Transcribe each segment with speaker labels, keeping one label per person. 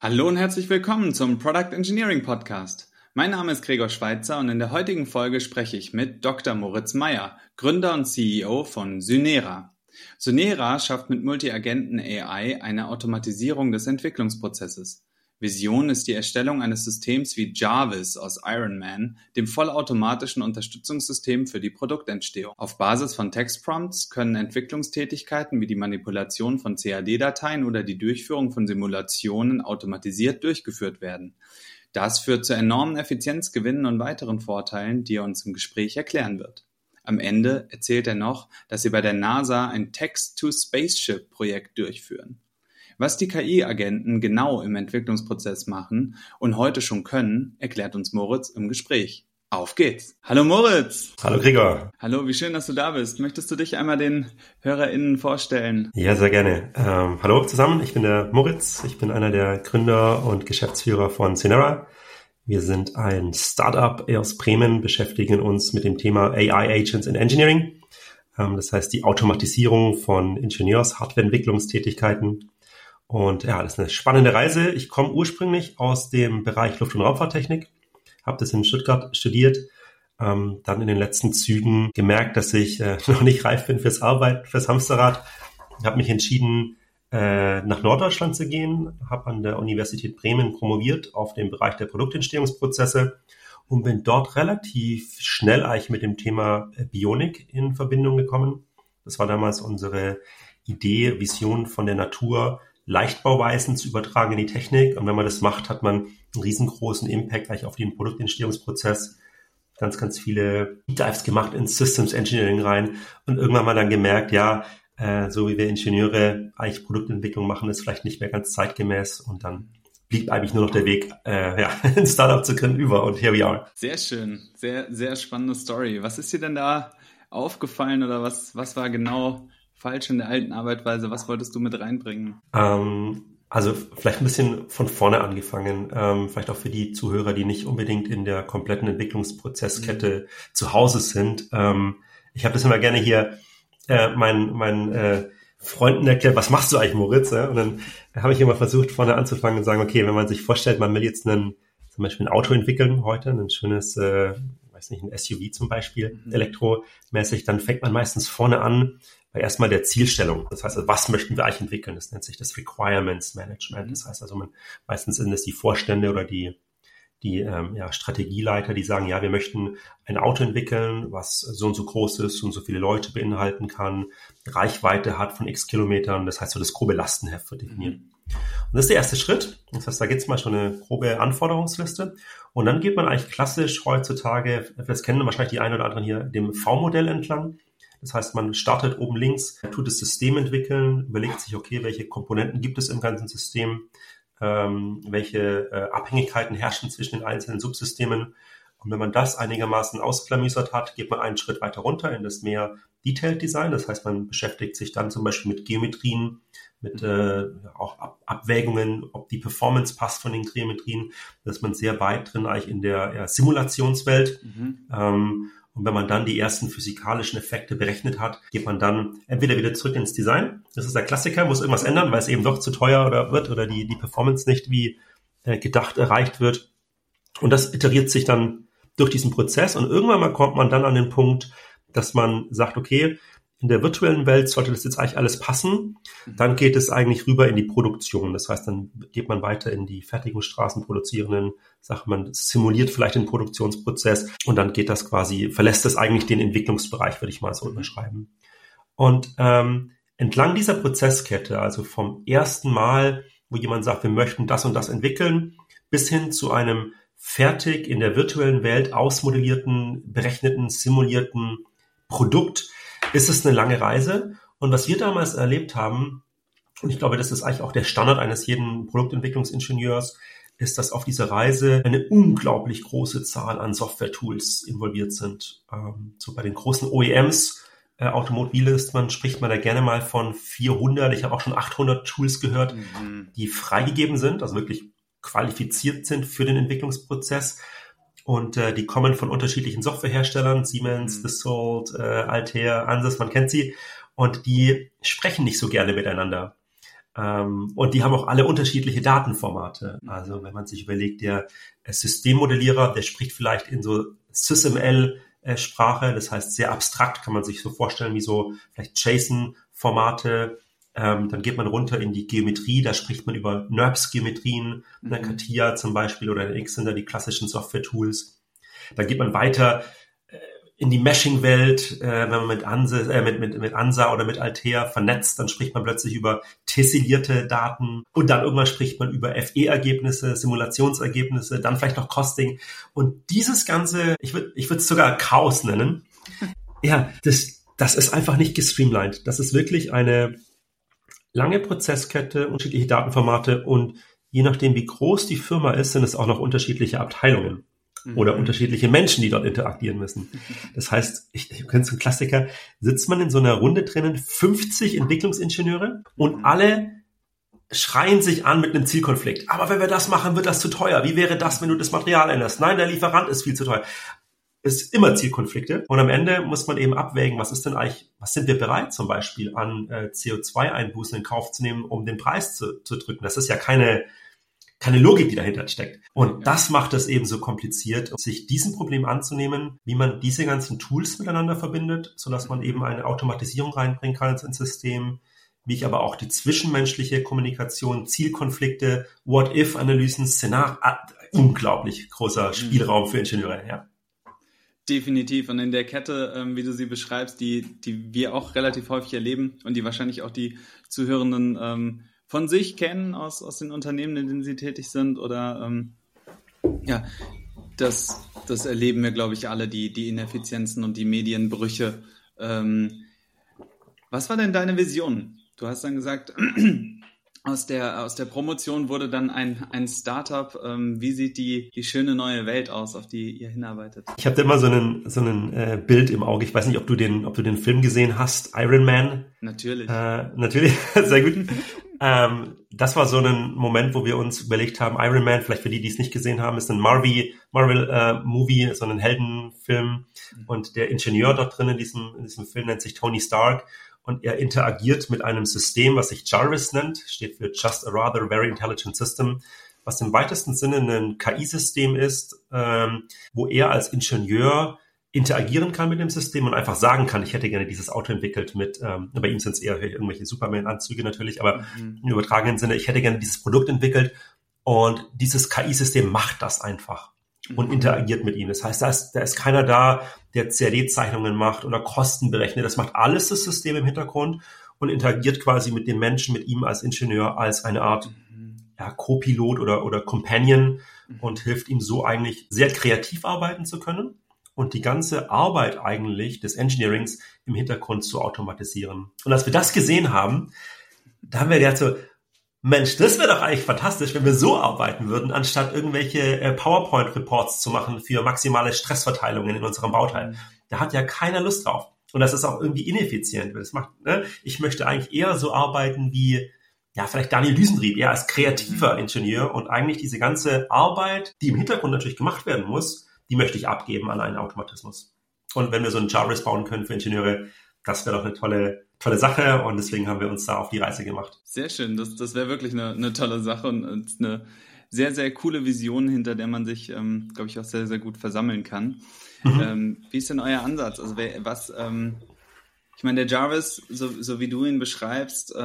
Speaker 1: Hallo und herzlich willkommen zum Product Engineering Podcast. Mein Name ist Gregor Schweitzer und in der heutigen Folge spreche ich mit Dr. Moritz Meyer, Gründer und CEO von Synera. Synera schafft mit Multi-Agenten AI eine Automatisierung des Entwicklungsprozesses. Vision ist die Erstellung eines Systems wie Jarvis aus Iron Man, dem vollautomatischen Unterstützungssystem für die Produktentstehung. Auf Basis von Textprompts können Entwicklungstätigkeiten wie die Manipulation von CAD-Dateien oder die Durchführung von Simulationen automatisiert durchgeführt werden. Das führt zu enormen Effizienzgewinnen und weiteren Vorteilen, die er uns im Gespräch erklären wird. Am Ende erzählt er noch, dass sie bei der NASA ein Text-to-Spaceship-Projekt durchführen. Was die KI-Agenten genau im Entwicklungsprozess machen und heute schon können, erklärt uns Moritz im Gespräch. Auf geht's! Hallo Moritz!
Speaker 2: Hallo Gregor!
Speaker 1: Hallo, wie schön, dass du da bist. Möchtest du dich einmal den HörerInnen vorstellen?
Speaker 2: Ja, sehr gerne. Hallo zusammen, ich bin der Moritz. Ich bin einer der Gründer und Geschäftsführer von Synera. Wir sind ein Startup aus Bremen, beschäftigen uns mit dem Thema AI Agents in Engineering. Das heißt die Automatisierung von Ingenieurs-Hardware-Entwicklungstätigkeiten. Und ja, das ist eine spannende Reise. Ich komme ursprünglich aus dem Bereich Luft- und Raumfahrttechnik, habe das in Stuttgart studiert, dann in den letzten Zügen gemerkt, dass ich noch nicht reif bin fürs Arbeiten, fürs Hamsterrad. Ich habe mich entschieden, nach Norddeutschland zu gehen, habe an der Universität Bremen promoviert auf dem Bereich der Produktentstehungsprozesse und bin dort relativ schnell eigentlich mit dem Thema Bionik in Verbindung gekommen. Das war damals unsere Idee, Vision von der Natur, Leichtbauweisen zu übertragen in die Technik. Und wenn man das macht, hat man einen riesengroßen Impact gleich auf den Produktentstehungsprozess. Ganz, ganz viele Deep Dives gemacht ins Systems Engineering rein und irgendwann mal dann gemerkt, ja, so wie wir Ingenieure eigentlich Produktentwicklung machen, ist vielleicht nicht mehr ganz zeitgemäß. Und dann blieb eigentlich nur noch der Weg, ein Startup zu gründen über. Und here we are.
Speaker 1: Sehr schön. Sehr, sehr spannende Story. Was ist dir denn da aufgefallen oder was war genau falsch in der alten Arbeitsweise? Was wolltest du mit reinbringen?
Speaker 2: Also vielleicht ein bisschen von vorne angefangen, vielleicht auch für die Zuhörer, die nicht unbedingt in der kompletten Entwicklungsprozesskette zu Hause sind. Ich habe das immer gerne hier meinen Freunden erklärt, was machst du eigentlich, Moritz? Ja? Und dann habe ich immer versucht, vorne anzufangen und sagen, okay, wenn man sich vorstellt, man will jetzt zum Beispiel ein Auto entwickeln heute, ein schönes, ein SUV zum Beispiel, elektromäßig, dann fängt man meistens vorne an, bei erstmal der Zielstellung. Das heißt, also, was möchten wir eigentlich entwickeln? Das nennt sich das Requirements Management. Das heißt also, meistens sind es die Vorstände oder die Strategieleiter, die sagen, ja, wir möchten ein Auto entwickeln, was so und so groß ist und so viele Leute beinhalten kann, Reichweite hat von x Kilometern. Das heißt, so das grobe Lastenheft wird definiert. Und das ist der erste Schritt. Das heißt, da gibt es mal schon eine grobe Anforderungsliste. Und dann geht man eigentlich klassisch heutzutage, das kennen wahrscheinlich die einen oder anderen hier, dem V-Modell entlang. Das heißt, man startet oben links, tut das System entwickeln, überlegt sich, okay, welche Komponenten gibt es im ganzen System, welche Abhängigkeiten herrschen zwischen den einzelnen Subsystemen. Und wenn man das einigermaßen ausklamüsert hat, geht man einen Schritt weiter runter in das mehr Detailed Design. Das heißt, man beschäftigt sich dann zum Beispiel mit Geometrien, mit auch Abwägungen, ob die Performance passt von den Geometrien. Da ist man sehr weit drin eigentlich in der Simulationswelt. Und wenn man dann die ersten physikalischen Effekte berechnet hat, geht man dann entweder wieder zurück ins Design. Das ist der Klassiker, muss irgendwas ändern, weil es eben doch zu teuer wird oder die Performance nicht wie gedacht erreicht wird. Und das iteriert sich dann durch diesen Prozess. Und irgendwann mal kommt man dann an den Punkt, dass man sagt, okay, in der virtuellen Welt sollte das jetzt eigentlich alles passen. Dann geht es eigentlich rüber in die Produktion. Das heißt, dann geht man weiter in die Fertigungsstraßen produzierenden Sachen. Man simuliert vielleicht den Produktionsprozess und dann geht das quasi, verlässt das eigentlich den Entwicklungsbereich, würde ich mal so unterschreiben. Und entlang dieser Prozesskette, also vom ersten Mal, wo jemand sagt, wir möchten das und das entwickeln, bis hin zu einem fertig in der virtuellen Welt ausmodellierten, berechneten, simulierten Produkt, ist es eine lange Reise. Und was wir damals erlebt haben, und ich glaube, das ist eigentlich auch der Standard eines jeden Produktentwicklungsingenieurs, ist, dass auf dieser Reise eine unglaublich große Zahl an Software-Tools involviert sind. So bei den großen OEMs, Automobilisten, spricht man da gerne mal von 400. Ich habe auch schon 800 Tools gehört, die freigegeben sind, also wirklich qualifiziert sind für den Entwicklungsprozess. Und die kommen von unterschiedlichen Softwareherstellern, Siemens, Dassault, Altair, Ansys, man kennt sie. Und die sprechen nicht so gerne miteinander. Und die haben auch alle unterschiedliche Datenformate. Also wenn man sich überlegt, der Systemmodellierer, der spricht vielleicht in so SysML-Sprache, das heißt sehr abstrakt, kann man sich so vorstellen wie so vielleicht JSON-Formate. Dann geht man runter in die Geometrie, da spricht man über NURBS-Geometrien, CATIA zum Beispiel oder in Xender, die klassischen Software-Tools. Dann geht man weiter in die Meshing-Welt, wenn man mit ANSA oder mit Altair vernetzt, dann spricht man plötzlich über tessillierte Daten und dann irgendwann spricht man über FE-Ergebnisse, Simulationsergebnisse, dann vielleicht noch Costing. Und dieses Ganze, ich würde es sogar Chaos nennen. Ja, das ist einfach nicht gestreamlined. Das ist wirklich eine lange Prozesskette, unterschiedliche Datenformate und je nachdem, wie groß die Firma ist, sind es auch noch unterschiedliche Abteilungen. Oder unterschiedliche Menschen, die dort interagieren müssen. Das heißt, ich kenne so einen Klassiker, sitzt man in so einer Runde drinnen, 50 Entwicklungsingenieure und alle schreien sich an mit einem Zielkonflikt. Aber wenn wir das machen, wird das zu teuer. Wie wäre das, wenn du das Material änderst? Nein, der Lieferant ist viel zu teuer. Es ist immer Zielkonflikte. Und am Ende muss man eben abwägen, was sind wir bereit zum Beispiel an CO2-Einbußen in Kauf zu nehmen, um den Preis zu drücken. Das ist ja keine Logik, die dahinter steckt. Und das macht es eben so kompliziert, sich diesem Problem anzunehmen, wie man diese ganzen Tools miteinander verbindet, sodass man eben eine Automatisierung reinbringen kann ins System, wie ich aber auch die zwischenmenschliche Kommunikation, Zielkonflikte, What-if-Analysen, unglaublich großer Spielraum für Ingenieure, ja.
Speaker 1: Definitiv. Und in der Kette, wie du sie beschreibst, die wir auch relativ häufig erleben und die wahrscheinlich auch die Zuhörenden von sich kennen aus den Unternehmen, in denen sie tätig sind oder das erleben wir, glaube ich, alle, die Ineffizienzen und die Medienbrüche. Was war denn deine Vision? Du hast dann gesagt, aus der Promotion wurde dann ein Startup. Wie sieht die schöne neue Welt aus, auf die ihr hinarbeitet?
Speaker 2: Ich habe da immer so ein Bild im Auge. Ich weiß nicht, ob du den Film gesehen hast, Iron Man.
Speaker 1: Natürlich.
Speaker 2: Natürlich, sehr gut. Das war so ein Moment, wo wir uns überlegt haben, Iron Man, vielleicht für die es nicht gesehen haben, ist ein Marvel-Movie, so ein Heldenfilm. Und der Ingenieur dort drin in diesem Film nennt sich Tony Stark. Und er interagiert mit einem System, was sich Jarvis nennt, steht für Just a Rather Very Intelligent System, was im weitesten Sinne ein KI-System ist, wo er als Ingenieur interagieren kann mit dem System und einfach sagen kann, ich hätte gerne dieses Auto entwickelt bei ihm sind es eher irgendwelche Superman-Anzüge natürlich, aber im übertragenen Sinne, ich hätte gerne dieses Produkt entwickelt und dieses KI-System macht das einfach und interagiert mit ihm. Das heißt, da ist keiner da, der CAD-Zeichnungen macht oder Kosten berechnet. Das macht alles das System im Hintergrund und interagiert quasi mit dem Menschen, mit ihm als Ingenieur, als eine Art Co-Pilot oder Companion und hilft ihm so eigentlich sehr kreativ arbeiten zu können und die ganze Arbeit eigentlich des Engineerings im Hintergrund zu automatisieren. Und als wir das gesehen haben, da haben wir gedacht so, Mensch, das wäre doch eigentlich fantastisch, wenn wir so arbeiten würden, anstatt irgendwelche PowerPoint-Reports zu machen für maximale Stressverteilungen in unserem Bauteil. Da hat ja keiner Lust drauf. Und das ist auch irgendwie ineffizient. Ich möchte eigentlich eher so arbeiten wie, vielleicht Daniel Düsentrieb, eher als kreativer Ingenieur und eigentlich diese ganze Arbeit, die im Hintergrund natürlich gemacht werden muss, die möchte ich abgeben an einen Automatismus. Und wenn wir so einen Jarvis bauen können für Ingenieure, das wäre doch eine tolle Sache und deswegen haben wir uns da auf die Reise gemacht.
Speaker 1: Sehr schön, das wäre wirklich eine tolle Sache und eine sehr, sehr coole Vision, hinter der man sich, glaube ich, auch sehr, sehr gut versammeln kann. Wie ist denn euer Ansatz? Also ich meine, der Jarvis, so wie du ihn beschreibst,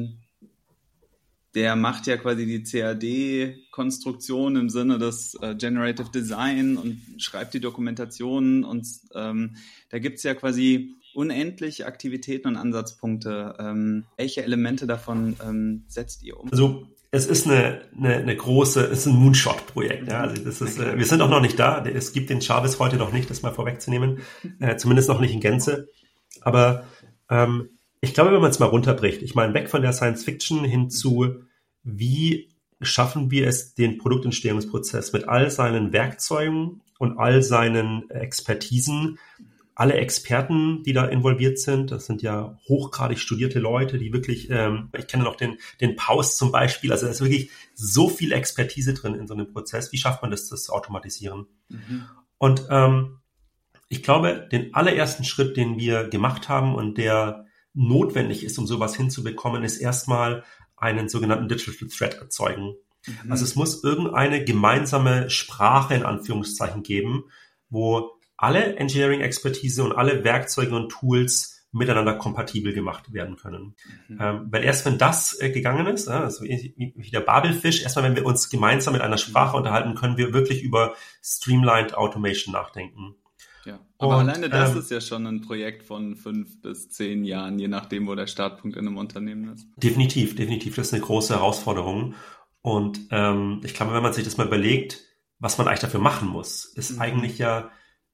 Speaker 1: der macht ja quasi die CAD-Konstruktion im Sinne des Generative Design und schreibt die Dokumentationen und da gibt's ja quasi unendlich Aktivitäten und Ansatzpunkte. Welche Elemente davon setzt ihr um?
Speaker 2: Also es ist es ist ein Moonshot-Projekt. Ja? Also das ist, wir sind auch noch nicht da. Es gibt den Jarvis heute noch nicht, das mal vorwegzunehmen. Zumindest noch nicht in Gänze. Aber ich glaube, wenn man es mal runterbricht, ich meine, weg von der Science-Fiction hin zu, wie schaffen wir es, den Produktentstehungsprozess mit all seinen Werkzeugen und all seinen Expertisen, alle Experten, die da involviert sind, das sind ja hochgradig studierte Leute, die wirklich, ich kenne noch den Paus zum Beispiel, also da ist wirklich so viel Expertise drin in so einem Prozess. Wie schafft man das zu automatisieren? Und ich glaube, den allerersten Schritt, den wir gemacht haben und der notwendig ist, um sowas hinzubekommen, ist erstmal einen sogenannten Digital Thread erzeugen. Also es muss irgendeine gemeinsame Sprache in Anführungszeichen geben, wo alle Engineering-Expertise und alle Werkzeuge und Tools miteinander kompatibel gemacht werden können. Weil erst wenn das gegangen ist, also wie der Babelfisch, erstmal wenn wir uns gemeinsam mit einer Sprache unterhalten, können wir wirklich über Streamlined Automation nachdenken.
Speaker 1: Ja, aber alleine das ist ja schon ein Projekt von 5 bis 10 Jahren, je nachdem, wo der Startpunkt in einem Unternehmen ist.
Speaker 2: Definitiv. Das ist eine große Herausforderung. Und ich glaube, wenn man sich das mal überlegt, was man eigentlich dafür machen muss, ist eigentlich ja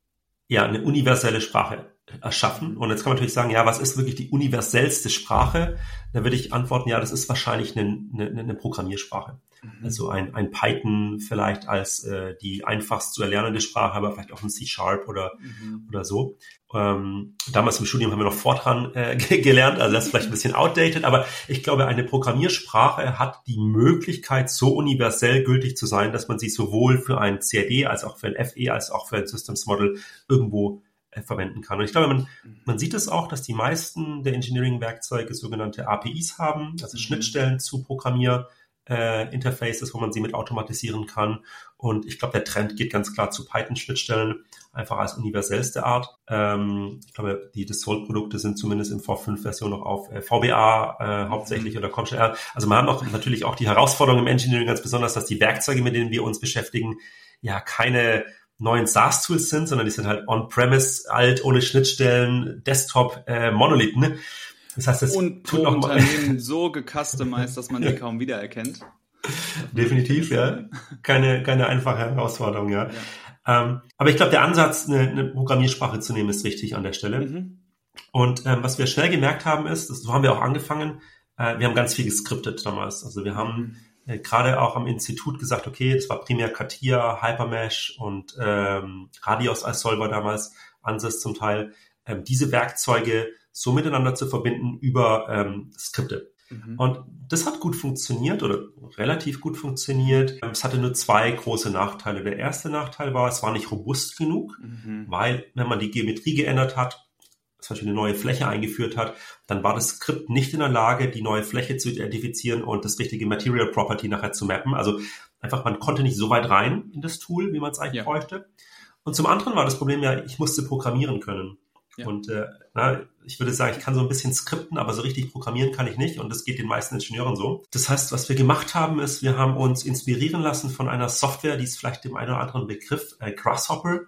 Speaker 2: eine universelle Sprache erschaffen. Und jetzt kann man natürlich sagen, ja, was ist wirklich die universellste Sprache? Da würde ich antworten, ja, das ist wahrscheinlich eine Programmiersprache. Also ein Python vielleicht als die einfachst zu erlernende Sprache, aber vielleicht auch ein C# oder so. Damals im Studium haben wir noch Fortran gelernt, also das ist vielleicht ein bisschen outdated, aber ich glaube, eine Programmiersprache hat die Möglichkeit, so universell gültig zu sein, dass man sie sowohl für ein CAD als auch für ein FE als auch für ein Systems Model irgendwo verwenden kann. Und ich glaube, man sieht es auch, dass die meisten der Engineering-Werkzeuge sogenannte APIs haben, also Schnittstellen zu Interfaces, wo man sie mit automatisieren kann. Und ich glaube, der Trend geht ganz klar zu Python-Schnittstellen, einfach als universellste Art. Ich glaube, die Dassault-Produkte sind zumindest in V5-Version noch auf VBA hauptsächlich oder COMSHA. Also man hat auch natürlich auch die Herausforderung im Engineering ganz besonders, dass die Werkzeuge, mit denen wir uns beschäftigen, ja keine neuen SaaS-Tools sind, sondern die sind halt on-premise, alt, ohne Schnittstellen, Desktop, Monolithen. Ne? Das heißt, das
Speaker 1: und pro Unternehmen so gecustomized, dass man die kaum wiedererkennt.
Speaker 2: Definitiv, ja. Keine einfache Herausforderung, ja. Aber ich glaube, der Ansatz, eine Programmiersprache zu nehmen, ist richtig an der Stelle. Und was wir schnell gemerkt haben ist, so haben wir auch angefangen, wir haben ganz viel geskriptet damals. Also wir haben gerade auch am Institut gesagt, okay, das war primär CATIA, Hypermesh und Radios als Solver damals, Ansys zum Teil, diese Werkzeuge so miteinander zu verbinden über Skripte. Und das hat gut funktioniert oder relativ gut funktioniert. Es hatte nur 2 große Nachteile. Der erste Nachteil war, es war nicht robust genug, weil wenn man die Geometrie geändert hat, zum Beispiel eine neue Fläche eingeführt hat, dann war das Skript nicht in der Lage, die neue Fläche zu identifizieren und das richtige Material Property nachher zu mappen. Also einfach, man konnte nicht so weit rein in das Tool, wie man es eigentlich bräuchte. Und zum anderen war das Problem ja, ich musste programmieren können. Ja. Und ich würde sagen, ich kann so ein bisschen skripten, aber so richtig programmieren kann ich nicht. Und das geht den meisten Ingenieuren so. Das heißt, was wir gemacht haben, ist, wir haben uns inspirieren lassen von einer Software, die ist vielleicht dem einen oder anderen Begriff, Grasshopper,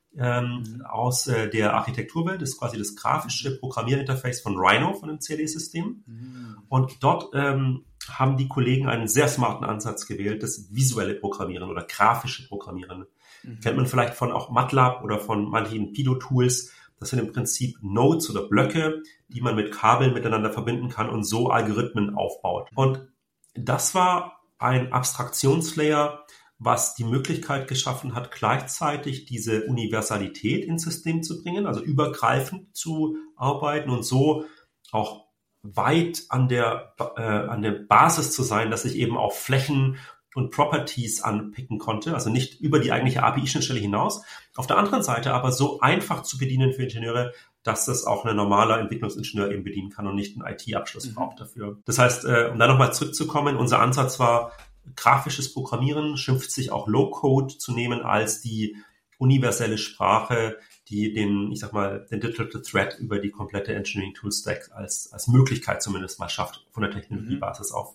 Speaker 2: aus der Architekturwelt. Das ist quasi das grafische Programmierinterface von Rhino, von dem CAD-System. Und dort haben die Kollegen einen sehr smarten Ansatz gewählt, das visuelle Programmieren oder grafische Programmieren. Kennt man vielleicht von auch MATLAB oder von manchen Pido-Tools. Das sind im Prinzip Nodes oder Blöcke, die man mit Kabeln miteinander verbinden kann und so Algorithmen aufbaut. Und das war ein Abstraktionslayer, was die Möglichkeit geschaffen hat, gleichzeitig diese Universalität ins System zu bringen, also übergreifend zu arbeiten und so auch weit an der Basis zu sein, dass ich eben auch Flächen und Properties anpicken konnte, also nicht über die eigentliche API-Schnittstelle hinaus. Auf der anderen Seite aber so einfach zu bedienen für Ingenieure, dass das auch ein normaler Entwicklungsingenieur eben bedienen kann und nicht einen IT-Abschluss braucht dafür. Das heißt, um da nochmal zurückzukommen, unser Ansatz war, grafisches Programmieren, schimpft sich auch Low-Code zu nehmen als die universelle Sprache, die den Digital Thread über die komplette Engineering Tool Stack als Möglichkeit zumindest mal schafft, von der Technologiebasis auf.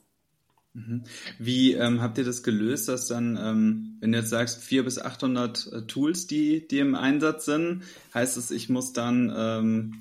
Speaker 1: Wie habt ihr das gelöst, dass dann, wenn du jetzt sagst, 400 bis 800 Tools, die im Einsatz sind, heißt es, ich muss dann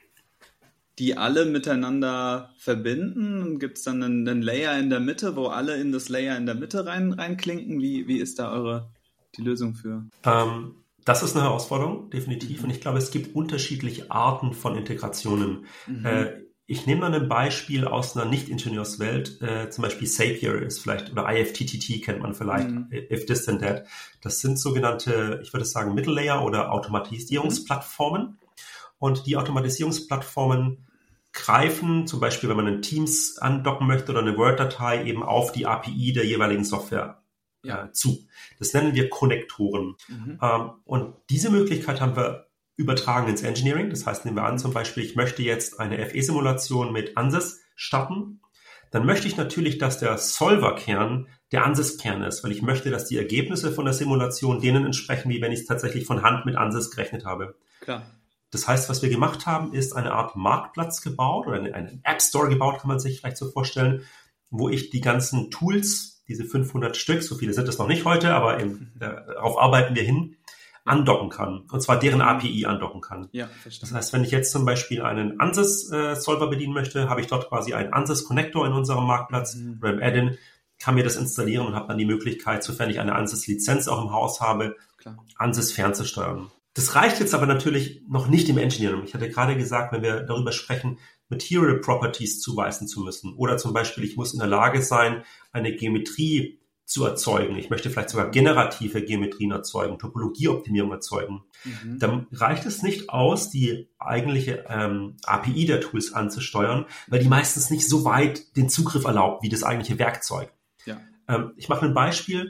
Speaker 1: die alle miteinander verbinden? Gibt es dann einen Layer in der Mitte, wo alle in das Layer in der Mitte reinklinken? Wie ist da die Lösung für?
Speaker 2: Das ist eine Herausforderung, definitiv. Und ich glaube, es gibt unterschiedliche Arten von Integrationen. Ich nehme mal ein Beispiel aus einer Nicht-Ingenieurswelt, zum Beispiel Zapier ist vielleicht, oder IFTTT kennt man vielleicht, If This Then That. Das sind sogenannte, ich würde sagen, Middle-Layer oder Automatisierungsplattformen. Und die Automatisierungsplattformen greifen, zum Beispiel, wenn man ein Teams andocken möchte oder eine Word-Datei, eben auf die API der jeweiligen Software zu. Das nennen wir Konnektoren. Und diese Möglichkeit haben wir übertragen ins Engineering. Das heißt, nehmen wir an, zum Beispiel, ich möchte jetzt eine FE-Simulation mit Ansys starten. dann möchte ich natürlich, dass der Solver-Kern der ANSYS-Kern ist, weil ich möchte, dass die Ergebnisse von der Simulation denen entsprechen, wie wenn ich es tatsächlich von Hand mit ANSYS gerechnet habe.
Speaker 1: Klar.
Speaker 2: Das heißt, was wir gemacht haben, ist eine Art Marktplatz gebaut oder einen App Store gebaut, kann man sich vielleicht so vorstellen, wo ich die ganzen Tools, diese 500 Stück, so viele sind es noch nicht heute, aber darauf arbeiten wir hin, andocken kann. Und zwar deren API andocken kann.
Speaker 1: Ja, verstehe.
Speaker 2: Das heißt, wenn ich jetzt zum Beispiel einen ANSYS-Solver bedienen möchte, habe ich dort quasi einen ANSYS-Connector in unserem Marktplatz oder im Add-in, kann mir das installieren und habe dann die Möglichkeit, sofern ich eine ANSYS-Lizenz auch im Haus habe, ANSYS fernzusteuern. Das reicht jetzt aber natürlich noch nicht im Engineering. Ich hatte gerade gesagt, wenn wir darüber sprechen, Material Properties zuweisen zu müssen oder zum Beispiel, ich muss in der Lage sein, eine Geometrie zu erzeugen. Ich möchte vielleicht sogar generative Geometrien erzeugen, Topologieoptimierung erzeugen. Dann reicht es nicht aus, die eigentliche API der Tools anzusteuern, weil die meistens nicht so weit den Zugriff erlaubt wie das eigentliche Werkzeug.
Speaker 1: Ja.
Speaker 2: Ich mache ein Beispiel.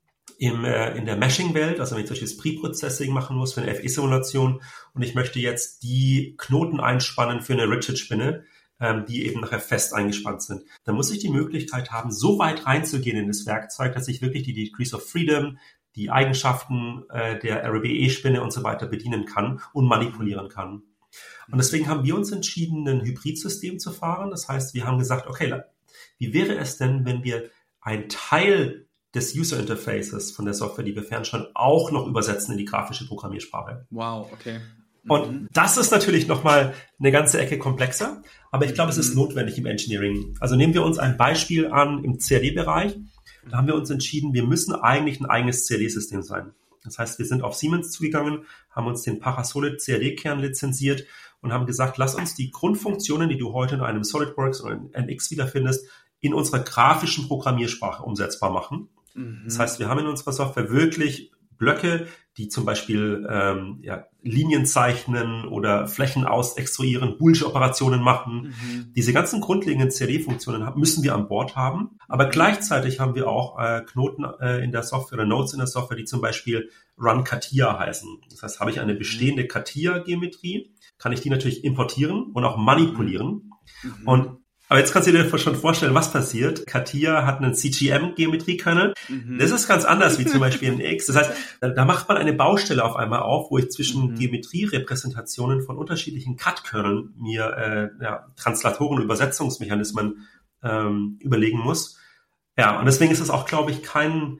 Speaker 2: In der Meshing-Welt, also wenn ich zum Beispiel das Pre-Processing machen muss für eine FE-Simulation und ich möchte jetzt die Knoten einspannen für eine Rigid-Spinne, die eben nachher fest eingespannt sind, dann muss ich die Möglichkeit haben, so weit reinzugehen in das Werkzeug, dass ich wirklich die Degrees of Freedom, die Eigenschaften der RBE-Spinne und so weiter bedienen kann und manipulieren kann. Und deswegen haben wir uns entschieden, ein Hybridsystem zu fahren. Das heißt, wir haben gesagt, okay, wie wäre es denn, wenn wir ein Teil des User Interfaces von der Software, die wir fernsteuern, auch noch übersetzen in die grafische Programmiersprache.
Speaker 1: Wow, okay.
Speaker 2: Und das ist natürlich nochmal eine ganze Ecke komplexer, aber ich glaube, es ist notwendig im Engineering. Also nehmen wir uns ein Beispiel an im CAD-Bereich. Da haben wir uns entschieden, wir müssen eigentlich ein eigenes CAD-System sein. Das heißt, wir sind auf Siemens zugegangen, haben uns den Parasolid CAD-Kern lizenziert und haben gesagt, lass uns die Grundfunktionen, die du heute in einem SolidWorks oder in NX wiederfindest, in unserer grafischen Programmiersprache umsetzbar machen. Das heißt, wir haben in unserer Software wirklich Blöcke, die zum Beispiel Linien zeichnen oder Flächen ausextruieren, Boolsche Operationen machen. Diese ganzen grundlegenden CAD-Funktionen müssen wir an Bord haben. Aber gleichzeitig haben wir auch Knoten in der Software oder Nodes in der Software, die zum Beispiel Run CATIA heißen. Das heißt, habe ich eine bestehende CATIA-Geometrie, kann ich die natürlich importieren und auch manipulieren. Aber jetzt kannst du dir schon vorstellen, was passiert. CATIA hat einen CGM-Geometriekernel. Das ist ganz anders wie zum Beispiel in X. Das heißt, da macht man eine Baustelle auf einmal auf, wo ich zwischen Geometrierepräsentationen von unterschiedlichen CAD-Kerneln mir Translatoren, Übersetzungsmechanismen überlegen muss. Ja, und deswegen ist es auch, glaube ich, kein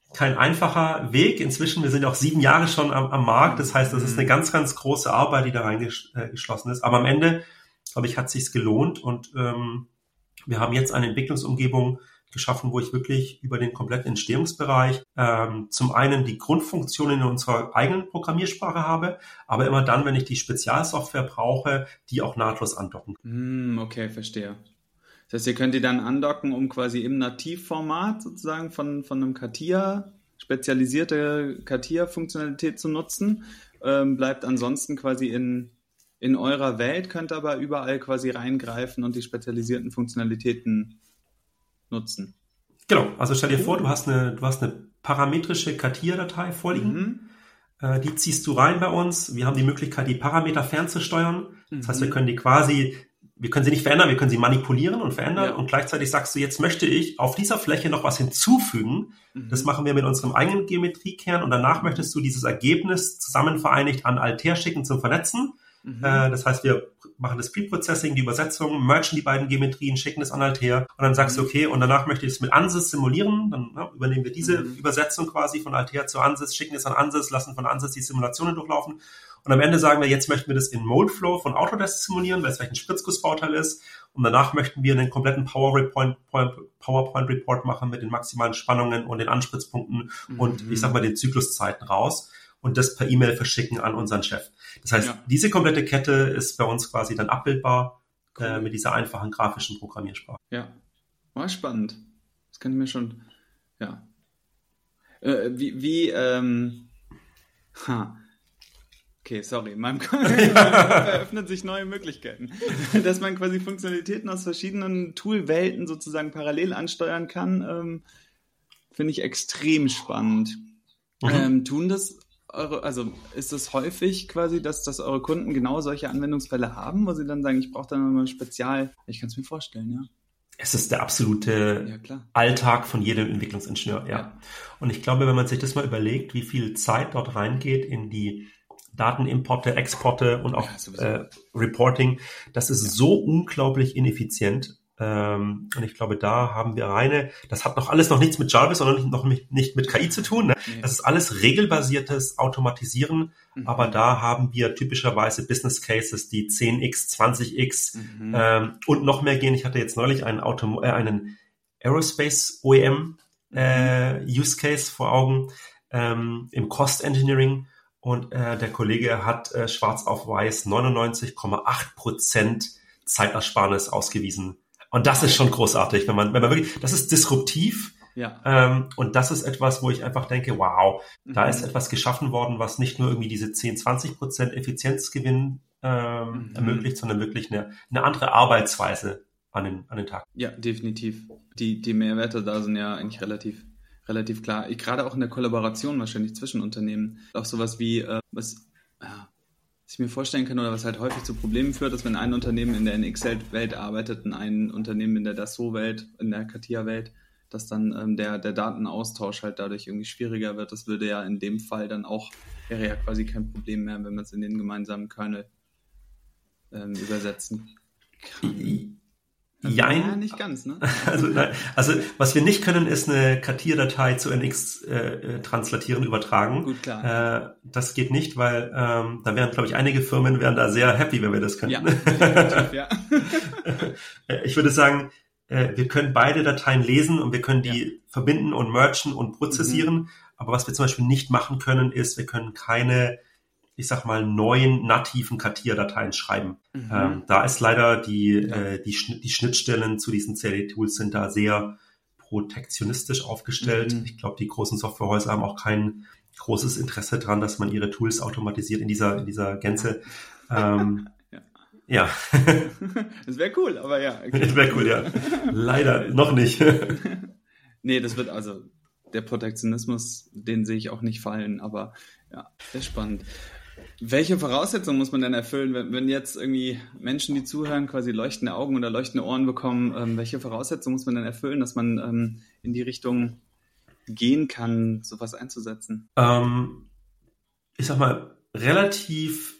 Speaker 2: einfacher Weg. Inzwischen, wir sind auch 7 Jahre schon am Markt. Das heißt, das ist eine ganz, ganz große Arbeit, die da reingeschlossen ist. Aber am Ende, glaube ich, hat es sich gelohnt und wir haben jetzt eine Entwicklungsumgebung geschaffen, wo ich wirklich über den kompletten Entstehungsbereich zum einen die Grundfunktionen in unserer eigenen Programmiersprache habe, aber immer dann, wenn ich die Spezialsoftware brauche, die auch nahtlos andocken.
Speaker 1: Okay, verstehe. Das heißt, ihr könnt die dann andocken, um quasi im Nativformat sozusagen von einem CATIA, spezialisierte CATIA-Funktionalität zu nutzen, bleibt ansonsten quasi in eurer Welt, könnt aber überall quasi reingreifen und die spezialisierten Funktionalitäten nutzen.
Speaker 2: Genau, also stell dir vor, du hast eine parametrische CATIA-Datei vorliegen. Die ziehst du rein bei uns. Wir haben die Möglichkeit, die Parameter fernzusteuern. Das heißt, wir können sie nicht verändern, wir können sie manipulieren und verändern und gleichzeitig sagst du, jetzt möchte ich auf dieser Fläche noch was hinzufügen. Das machen wir mit unserem eigenen Geometriekern und danach möchtest du dieses Ergebnis zusammen vereinigt an Altair schicken zum Vernetzen. Das heißt, wir machen das Pre-Processing, die Übersetzung, mergen die beiden Geometrien, schicken es an Altair und dann sagst du, okay, und danach möchte ich es mit ANSYS simulieren, dann übernehmen wir diese Übersetzung quasi von Altair zu ANSYS, schicken es an ANSYS, lassen von ANSYS die Simulationen durchlaufen und am Ende sagen wir, jetzt möchten wir das in Moldflow von Autodesk simulieren, weil es vielleicht ein Spritzgussbauteil ist und danach möchten wir einen kompletten PowerPoint-Report machen mit den maximalen Spannungen und den Anspritzpunkten und ich sag mal den Zykluszeiten raus. Und das per E-Mail verschicken an unseren Chef. Das heißt, diese komplette Kette ist bei uns quasi dann abbildbar mit dieser einfachen grafischen Programmiersprache.
Speaker 1: Ja, war spannend. Das kann ich mir schon, okay, sorry, in meinem Kopf eröffnen sich neue Möglichkeiten. Dass man quasi Funktionalitäten aus verschiedenen Toolwelten sozusagen parallel ansteuern kann, finde ich extrem spannend. Tun das ist es häufig quasi, dass eure Kunden genau solche Anwendungsfälle haben, wo sie dann sagen, ich brauche dann nochmal ich kann es mir vorstellen, ja.
Speaker 2: es ist der absolute Alltag von jedem Entwicklungsingenieur. Ja. Und ich glaube, wenn man sich das mal überlegt, wie viel Zeit dort reingeht in die Datenimporte, Exporte und auch Reporting, das ist so unglaublich ineffizient. Und ich glaube, da haben wir das hat alles noch nichts mit Jarvis, sondern noch nicht mit KI zu tun. Ne? Das ist alles regelbasiertes Automatisieren, aber da haben wir typischerweise Business Cases, die 10x, 20x und noch mehr gehen. Ich hatte jetzt neulich einen Aerospace OEM Use Case vor Augen im Cost Engineering. Und der Kollege hat schwarz auf weiß 99,8% Zeitersparnis ausgewiesen. Und das ist schon großartig, wenn man wirklich, das ist disruptiv. Ja. Und das ist etwas, wo ich einfach denke, wow, da ist etwas geschaffen worden, was nicht nur irgendwie diese 10-20% Effizienzgewinn ermöglicht, sondern wirklich eine andere Arbeitsweise an den Tag.
Speaker 1: Ja, definitiv. Die Mehrwerte da sind ja eigentlich relativ klar. Gerade auch in der Kollaboration wahrscheinlich zwischen Unternehmen. Auch sowas wie, was ich mir vorstellen kann oder was halt häufig zu Problemen führt, dass wenn ein Unternehmen in der NXL-Welt arbeitet und ein Unternehmen in der Dassault-Welt, in der CATIA-Welt, dass dann der Datenaustausch halt dadurch irgendwie schwieriger wird. Das würde ja in dem Fall dann auch, wäre ja quasi kein Problem mehr, wenn man es in den gemeinsamen Kernel übersetzen kann.
Speaker 2: Ja,
Speaker 1: nicht ganz, ne?
Speaker 2: Also was wir nicht können, ist eine CATIA-Datei zu NX translatieren, übertragen.
Speaker 1: Gut, klar.
Speaker 2: Das geht nicht, weil da wären, glaube ich, einige Firmen wären da sehr happy, wenn wir das könnten.
Speaker 1: Ja, definitiv, ja.
Speaker 2: Ich würde sagen, wir können beide Dateien lesen und wir können die verbinden und mergen und prozessieren. Aber was wir zum Beispiel nicht machen können, ist, wir können keine, ich sag mal, neuen nativen CATIA-Dateien schreiben. Da ist leider die Schnittstellen zu diesen CAD-Tools sind da sehr protektionistisch aufgestellt. Ich glaube, die großen Softwarehäuser haben auch kein großes Interesse dran, dass man ihre Tools automatisiert in dieser Gänze. Ja.
Speaker 1: Das wäre cool, aber ja. Okay.
Speaker 2: Das wäre cool, ja. Leider noch nicht.
Speaker 1: Nee, das wird also, der Protektionismus, den sehe ich auch nicht fallen, aber ja, sehr spannend. Welche Voraussetzungen muss man denn erfüllen, wenn jetzt irgendwie Menschen, die zuhören, quasi leuchtende Augen oder leuchtende Ohren bekommen? Welche Voraussetzungen muss man denn erfüllen, dass man in die Richtung gehen kann, sowas einzusetzen?
Speaker 2: Ich sag mal, relativ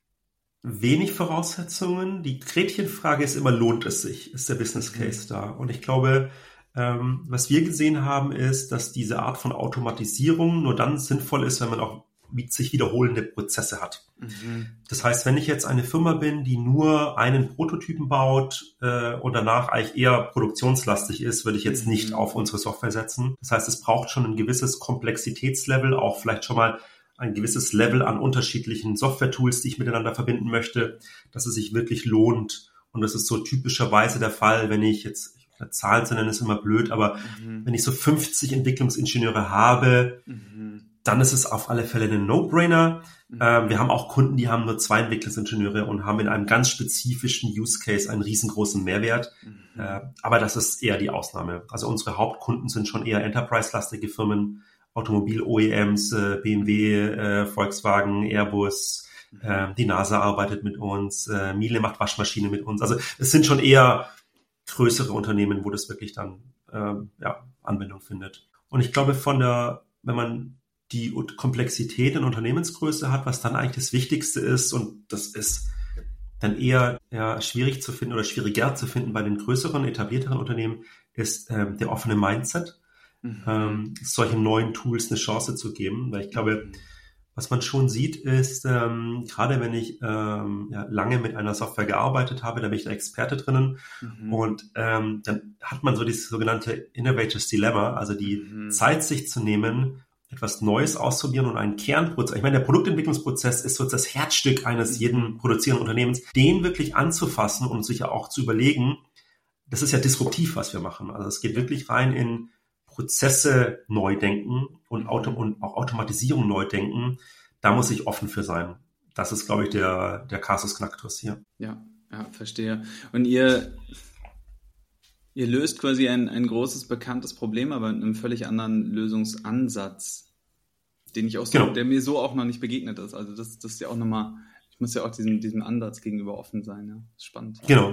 Speaker 2: wenig Voraussetzungen. Die Gretchenfrage ist immer, lohnt es sich? Ist der Business Case da? Und ich glaube, was wir gesehen haben, ist, dass diese Art von Automatisierung nur dann sinnvoll ist, wenn man auch sich wiederholende Prozesse hat. Das heißt, wenn ich jetzt eine Firma bin, die nur einen Prototypen baut und danach eigentlich eher produktionslastig ist, würde ich jetzt nicht auf unsere Software setzen. Das heißt, es braucht schon ein gewisses Komplexitätslevel, auch vielleicht schon mal ein gewisses Level an unterschiedlichen Software-Tools, die ich miteinander verbinden möchte, dass es sich wirklich lohnt. Und das ist so typischerweise der Fall, wenn ich jetzt, Zahlen zu nennen ist immer blöd, aber wenn ich so 50 Entwicklungsingenieure habe, dann ist es auf alle Fälle ein No-Brainer. Wir haben auch Kunden, die haben nur 2 Entwicklungsingenieure und haben in einem ganz spezifischen Use Case einen riesengroßen Mehrwert. Aber das ist eher die Ausnahme. Also unsere Hauptkunden sind schon eher Enterprise-lastige Firmen, Automobil-OEMs, BMW, Volkswagen, Airbus, die NASA arbeitet mit uns, Miele macht Waschmaschine mit uns. Also es sind schon eher größere Unternehmen, wo das wirklich dann Anwendung findet. Und ich glaube, wenn man die Komplexität in Unternehmensgröße hat, was dann eigentlich das Wichtigste ist, und das ist dann eher schwierig zu finden oder schwieriger zu finden bei den größeren, etablierteren Unternehmen, ist der offene Mindset, solchen neuen Tools eine Chance zu geben. Weil ich glaube, was man schon sieht, ist, gerade wenn ich lange mit einer Software gearbeitet habe, da bin ich der Experte drinnen und dann hat man so dieses sogenannte Innovators Dilemma, also die Zeit sich zu nehmen, etwas Neues auszuprobieren und einen Kernprozess. Ich meine, der Produktentwicklungsprozess ist so das Herzstück eines jeden produzierenden Unternehmens, den wirklich anzufassen und sich ja auch zu überlegen, das ist ja disruptiv, was wir machen. Also es geht wirklich rein in Prozesse neu denken und auch Automatisierung neu denken. Da muss ich offen für sein. Das ist, glaube ich, der Casus Knacktus hier.
Speaker 1: Ja, verstehe. Und ihr löst quasi ein großes, bekanntes Problem, aber mit einem völlig anderen Lösungsansatz, den ich auch so, der mir so auch noch nicht begegnet ist. Also das ist ja auch nochmal, ich muss ja auch diesem Ansatz gegenüber offen sein. Ja, das ist spannend.
Speaker 2: Genau.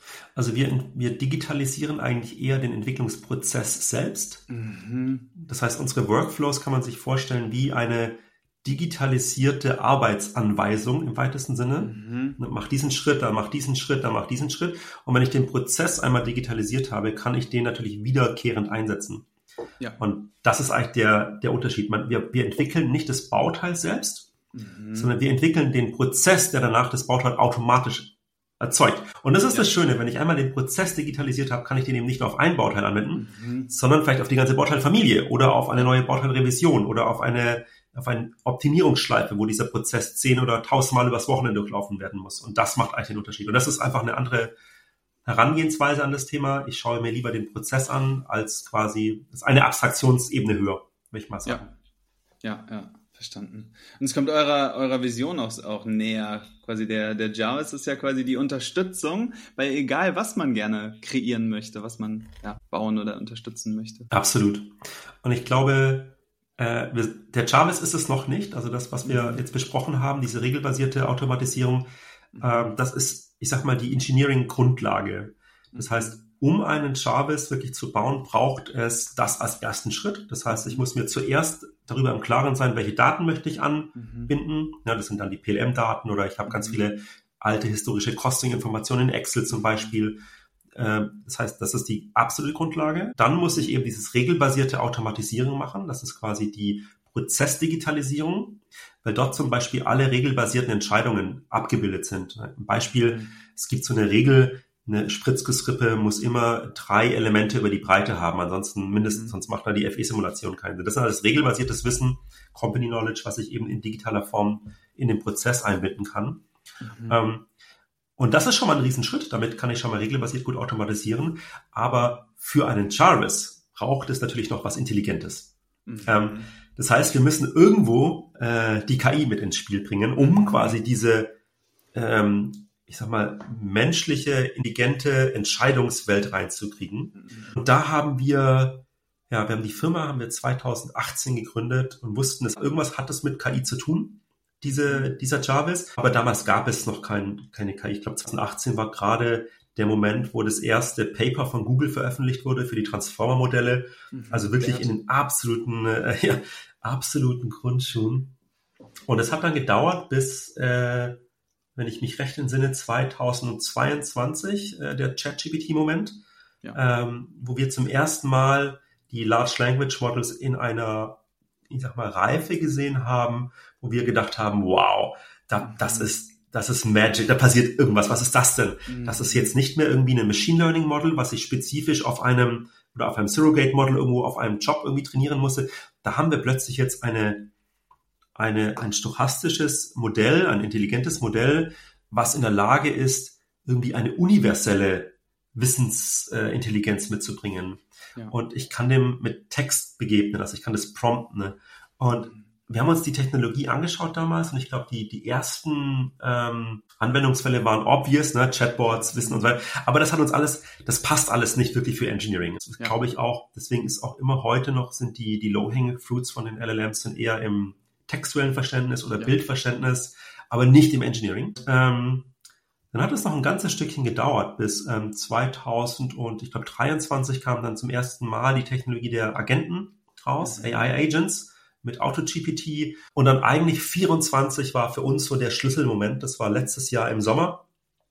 Speaker 2: Also wir digitalisieren eigentlich eher den Entwicklungsprozess selbst. Das heißt, unsere Workflows kann man sich vorstellen wie eine digitalisierte Arbeitsanweisung im weitesten Sinne. Mach diesen Schritt, dann mach diesen Schritt, dann mach diesen Schritt. Und wenn ich den Prozess einmal digitalisiert habe, kann ich den natürlich wiederkehrend einsetzen. Ja. Und das ist eigentlich der Unterschied. Wir entwickeln nicht das Bauteil selbst, sondern wir entwickeln den Prozess, der danach das Bauteil automatisch erzeugt. Und das ist das Schöne, wenn ich einmal den Prozess digitalisiert habe, kann ich den eben nicht nur auf ein Bauteil anwenden, sondern vielleicht auf die ganze Bauteilfamilie oder auf eine neue Bauteilrevision oder auf eine Optimierungsschleife, wo dieser Prozess 10 oder 1000 Mal übers Wochenende durchlaufen werden muss. Und das macht eigentlich den Unterschied. Und das ist einfach eine andere Herangehensweise an das Thema. Ich schaue mir lieber den Prozess an, als quasi, das ist eine Abstraktionsebene höher, will ich mal sagen.
Speaker 1: Ja, verstanden. Und es kommt eurer Vision auch näher. Quasi der Jarvis ist ja quasi die Unterstützung, weil egal, was man gerne kreieren möchte, was man bauen oder unterstützen möchte.
Speaker 2: Absolut. Und ich glaube, der Jarvis ist es noch nicht. Also das, was wir jetzt besprochen haben, diese regelbasierte Automatisierung, das ist, ich sag mal, die Engineering-Grundlage. Das heißt, um einen Jarvis wirklich zu bauen, braucht es das als ersten Schritt. Das heißt, ich muss mir zuerst darüber im Klaren sein, welche Daten möchte ich anbinden. Ja, das sind dann die PLM-Daten oder ich habe ganz viele alte historische Costing-Informationen in Excel zum Beispiel. Das heißt, das ist die absolute Grundlage. Dann muss ich eben dieses regelbasierte Automatisierung machen. Das ist quasi die Prozessdigitalisierung, weil dort zum Beispiel alle regelbasierten Entscheidungen abgebildet sind. Ein Beispiel, es gibt so eine Regel, eine Spritzgussrippe muss immer 3 Elemente über die Breite haben, ansonsten mindestens, sonst macht da die FE-Simulation keinen Sinn. Das ist alles regelbasiertes Wissen, Company Knowledge, was ich eben in digitaler Form in den Prozess einbinden kann. Und das ist schon mal ein Riesenschritt. Damit kann ich schon mal regelbasiert gut automatisieren. Aber für einen Jarvis braucht es natürlich noch was Intelligentes. Das heißt, wir müssen irgendwo die KI mit ins Spiel bringen, um quasi diese, ich sag mal, menschliche, intelligente Entscheidungswelt reinzukriegen. Und da haben wir die Firma 2018 gegründet und wussten, dass irgendwas hat das mit KI zu tun. Dieser Jarvis. Aber damals gab es noch keine KI. Ich glaube, 2018 war gerade der Moment, wo das erste Paper von Google veröffentlicht wurde für die Transformer-Modelle. Also wirklich in den absoluten Grundschuhen. Und es hat dann gedauert bis, wenn ich mich recht entsinne, 2022, der ChatGPT-Moment, wo wir zum ersten Mal die Large Language Models in einer, ich sag mal, Reife gesehen haben, wo wir gedacht haben, wow, das ist Magic, da passiert irgendwas. Was ist das denn? Das ist jetzt nicht mehr irgendwie ein Machine Learning Model, was ich spezifisch auf einem Surrogate Model irgendwo auf einem Job irgendwie trainieren musste. Da haben wir plötzlich jetzt ein stochastisches Modell, ein intelligentes Modell, was in der Lage ist, irgendwie eine universelle Wissensintelligenz mitzubringen. Ja. Und ich kann dem mit Text begegnen, also ich kann das prompten. Ne? Und wir haben uns die Technologie angeschaut damals und ich glaube, die ersten Anwendungsfälle waren obvious, ne? Chatbots, Wissen und so weiter. Aber das passt alles nicht wirklich für Engineering. Das glaube ich auch. Deswegen ist auch immer heute noch, sind die Low-Hanging Fruits von den LLMs sind eher im textuellen Verständnis oder Bildverständnis, aber nicht im Engineering. Dann hat es noch ein ganzes Stückchen gedauert, bis 2023 kam dann zum ersten Mal die Technologie der Agenten raus, AI-Agents, mit AutoGPT. Und dann eigentlich 24 war für uns so der Schlüsselmoment. Das war letztes Jahr im Sommer,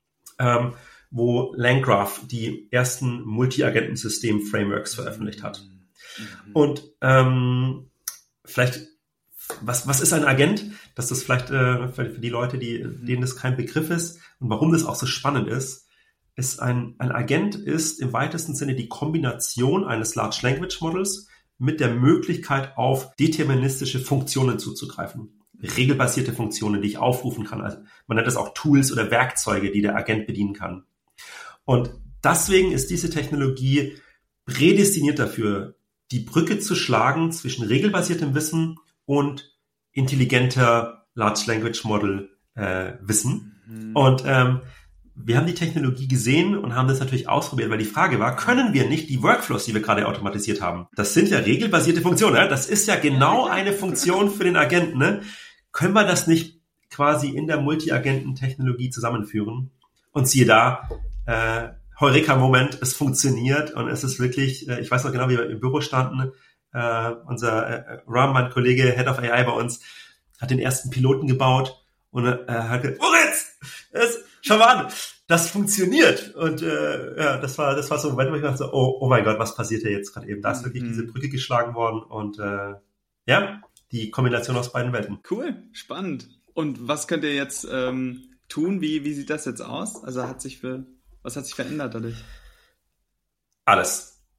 Speaker 2: wo LangGraph die ersten Multi-Agentensystem-Frameworks veröffentlicht hat. Und vielleicht, was ist ein Agent? Das ist vielleicht für die Leute, denen das kein Begriff ist und warum das auch so spannend ist ein Agent ist im weitesten Sinne die Kombination eines Large Language Models mit der Möglichkeit, auf deterministische Funktionen zuzugreifen. Regelbasierte Funktionen, die ich aufrufen kann. Also man nennt das auch Tools oder Werkzeuge, die der Agent bedienen kann. Und deswegen ist diese Technologie prädestiniert dafür, die Brücke zu schlagen zwischen regelbasiertem Wissen und intelligenter Large Language Model Wissen. Und wir haben die Technologie gesehen und haben das natürlich ausprobiert, weil die Frage war, können wir nicht die Workflows, die wir gerade automatisiert haben, das sind ja regelbasierte Funktionen, ne? Das ist ja genau eine Funktion für den Agenten, ne? Können wir das nicht quasi in der Multi-Agenten-Technologie zusammenführen? Und siehe da, Heureka-Moment, es funktioniert und es ist wirklich, ich weiß noch genau, wie wir im Büro standen, unser Ram, mein Kollege, Head of AI bei uns, hat den ersten Piloten gebaut und hat gesagt, Moritz, schau mal an, das funktioniert. Und das war so ein Moment, wo ich dachte, oh mein Gott, was passiert hier jetzt gerade eben? Da ist wirklich diese Brücke geschlagen worden und die Kombination aus beiden Welten.
Speaker 1: Cool, spannend. Und was könnt ihr jetzt tun? Wie sieht das jetzt aus? Also was hat sich verändert dadurch?
Speaker 2: Alles.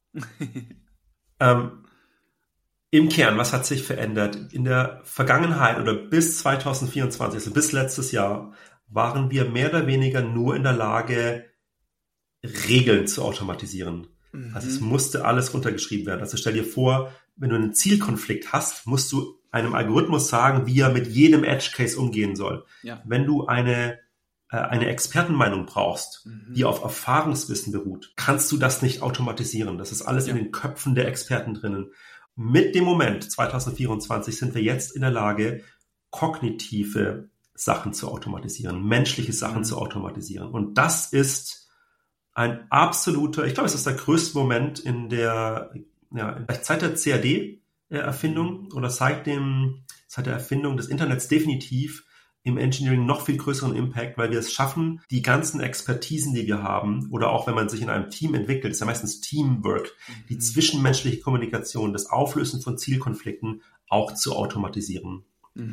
Speaker 2: Im Kern, was hat sich verändert? In der Vergangenheit oder bis 2024, also bis letztes Jahr, waren wir mehr oder weniger nur in der Lage, Regeln zu automatisieren. Also es musste alles runtergeschrieben werden. Also stell dir vor, wenn du einen Zielkonflikt hast, musst du einem Algorithmus sagen, wie er mit jedem Edge-Case umgehen soll. Ja. Wenn du eine Expertenmeinung brauchst, die auf Erfahrungswissen beruht, kannst du das nicht automatisieren. Das ist alles in den Köpfen der Experten drinnen. Mit dem Moment 2024 sind wir jetzt in der Lage, kognitive Sachen zu automatisieren, menschliche Sachen zu automatisieren. Und das ist ein absoluter, ich glaube, es ist der größte Moment in der seit der CAD-Erfindung oder seit der Erfindung des Internets definitiv im Engineering noch viel größeren Impact, weil wir es schaffen, die ganzen Expertisen, die wir haben, oder auch wenn man sich in einem Team entwickelt, ist ja meistens Teamwork, die zwischenmenschliche Kommunikation, das Auflösen von Zielkonflikten auch zu automatisieren.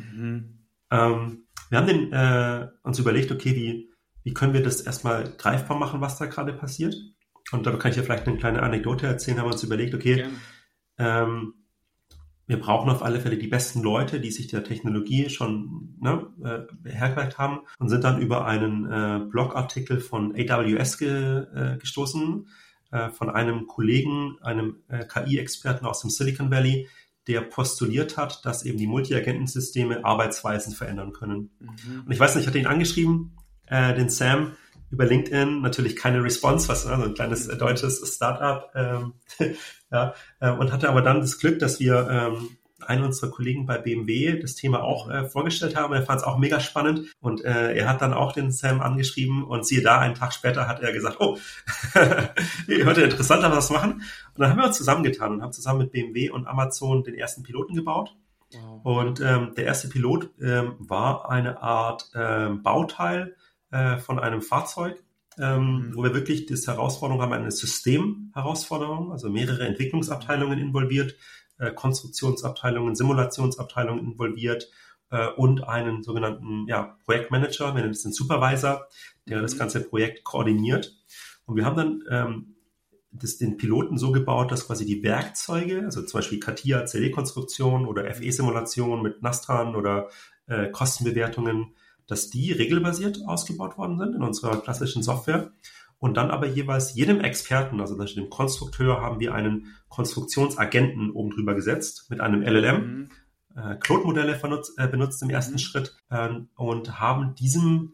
Speaker 2: Wir haben uns überlegt, okay, wie können wir das erstmal greifbar machen, was da gerade passiert? Und da kann ich ja vielleicht eine kleine Anekdote erzählen. Haben wir uns überlegt, okay, wir brauchen auf alle Fälle die besten Leute, die sich der Technologie schon hergeleitet haben und sind dann über einen Blogartikel von AWS gestoßen, von einem Kollegen, einem KI-Experten aus dem Silicon Valley, der postuliert hat, dass eben die Multi-Agentensysteme Arbeitsweisen verändern können. Und ich weiß nicht, ich hatte ihn angeschrieben, den Sam, über LinkedIn, natürlich keine Response, so ein kleines deutsches Startup, und hatte aber dann das Glück, dass wir einen unserer Kollegen bei BMW das Thema auch vorgestellt haben. Er fand es auch mega spannend und er hat dann auch den Sam angeschrieben und siehe da, einen Tag später hat er gesagt, heute interessanter was machen. Und dann haben wir uns zusammengetan und haben zusammen mit BMW und Amazon den ersten Piloten gebaut. Wow. Und der erste Pilot war eine Art Bauteil von einem Fahrzeug, wo wir wirklich das Herausforderung haben, eine Systemherausforderung, also mehrere Entwicklungsabteilungen involviert, Konstruktionsabteilungen, Simulationsabteilungen involviert und einen sogenannten Projektmanager, wir nennen es den Supervisor, der das ganze Projekt koordiniert. Und wir haben dann den Piloten so gebaut, dass quasi die Werkzeuge, also zum Beispiel CATIA, CD-Konstruktion oder FE-Simulation mit Nastran oder Kostenbewertungen, dass die regelbasiert ausgebaut worden sind in unserer klassischen Software und dann aber jeweils jedem Experten, also dem Konstrukteur, haben wir einen Konstruktionsagenten oben drüber gesetzt mit einem LLM, Claude-Modelle benutzt im ersten Schritt und haben diesem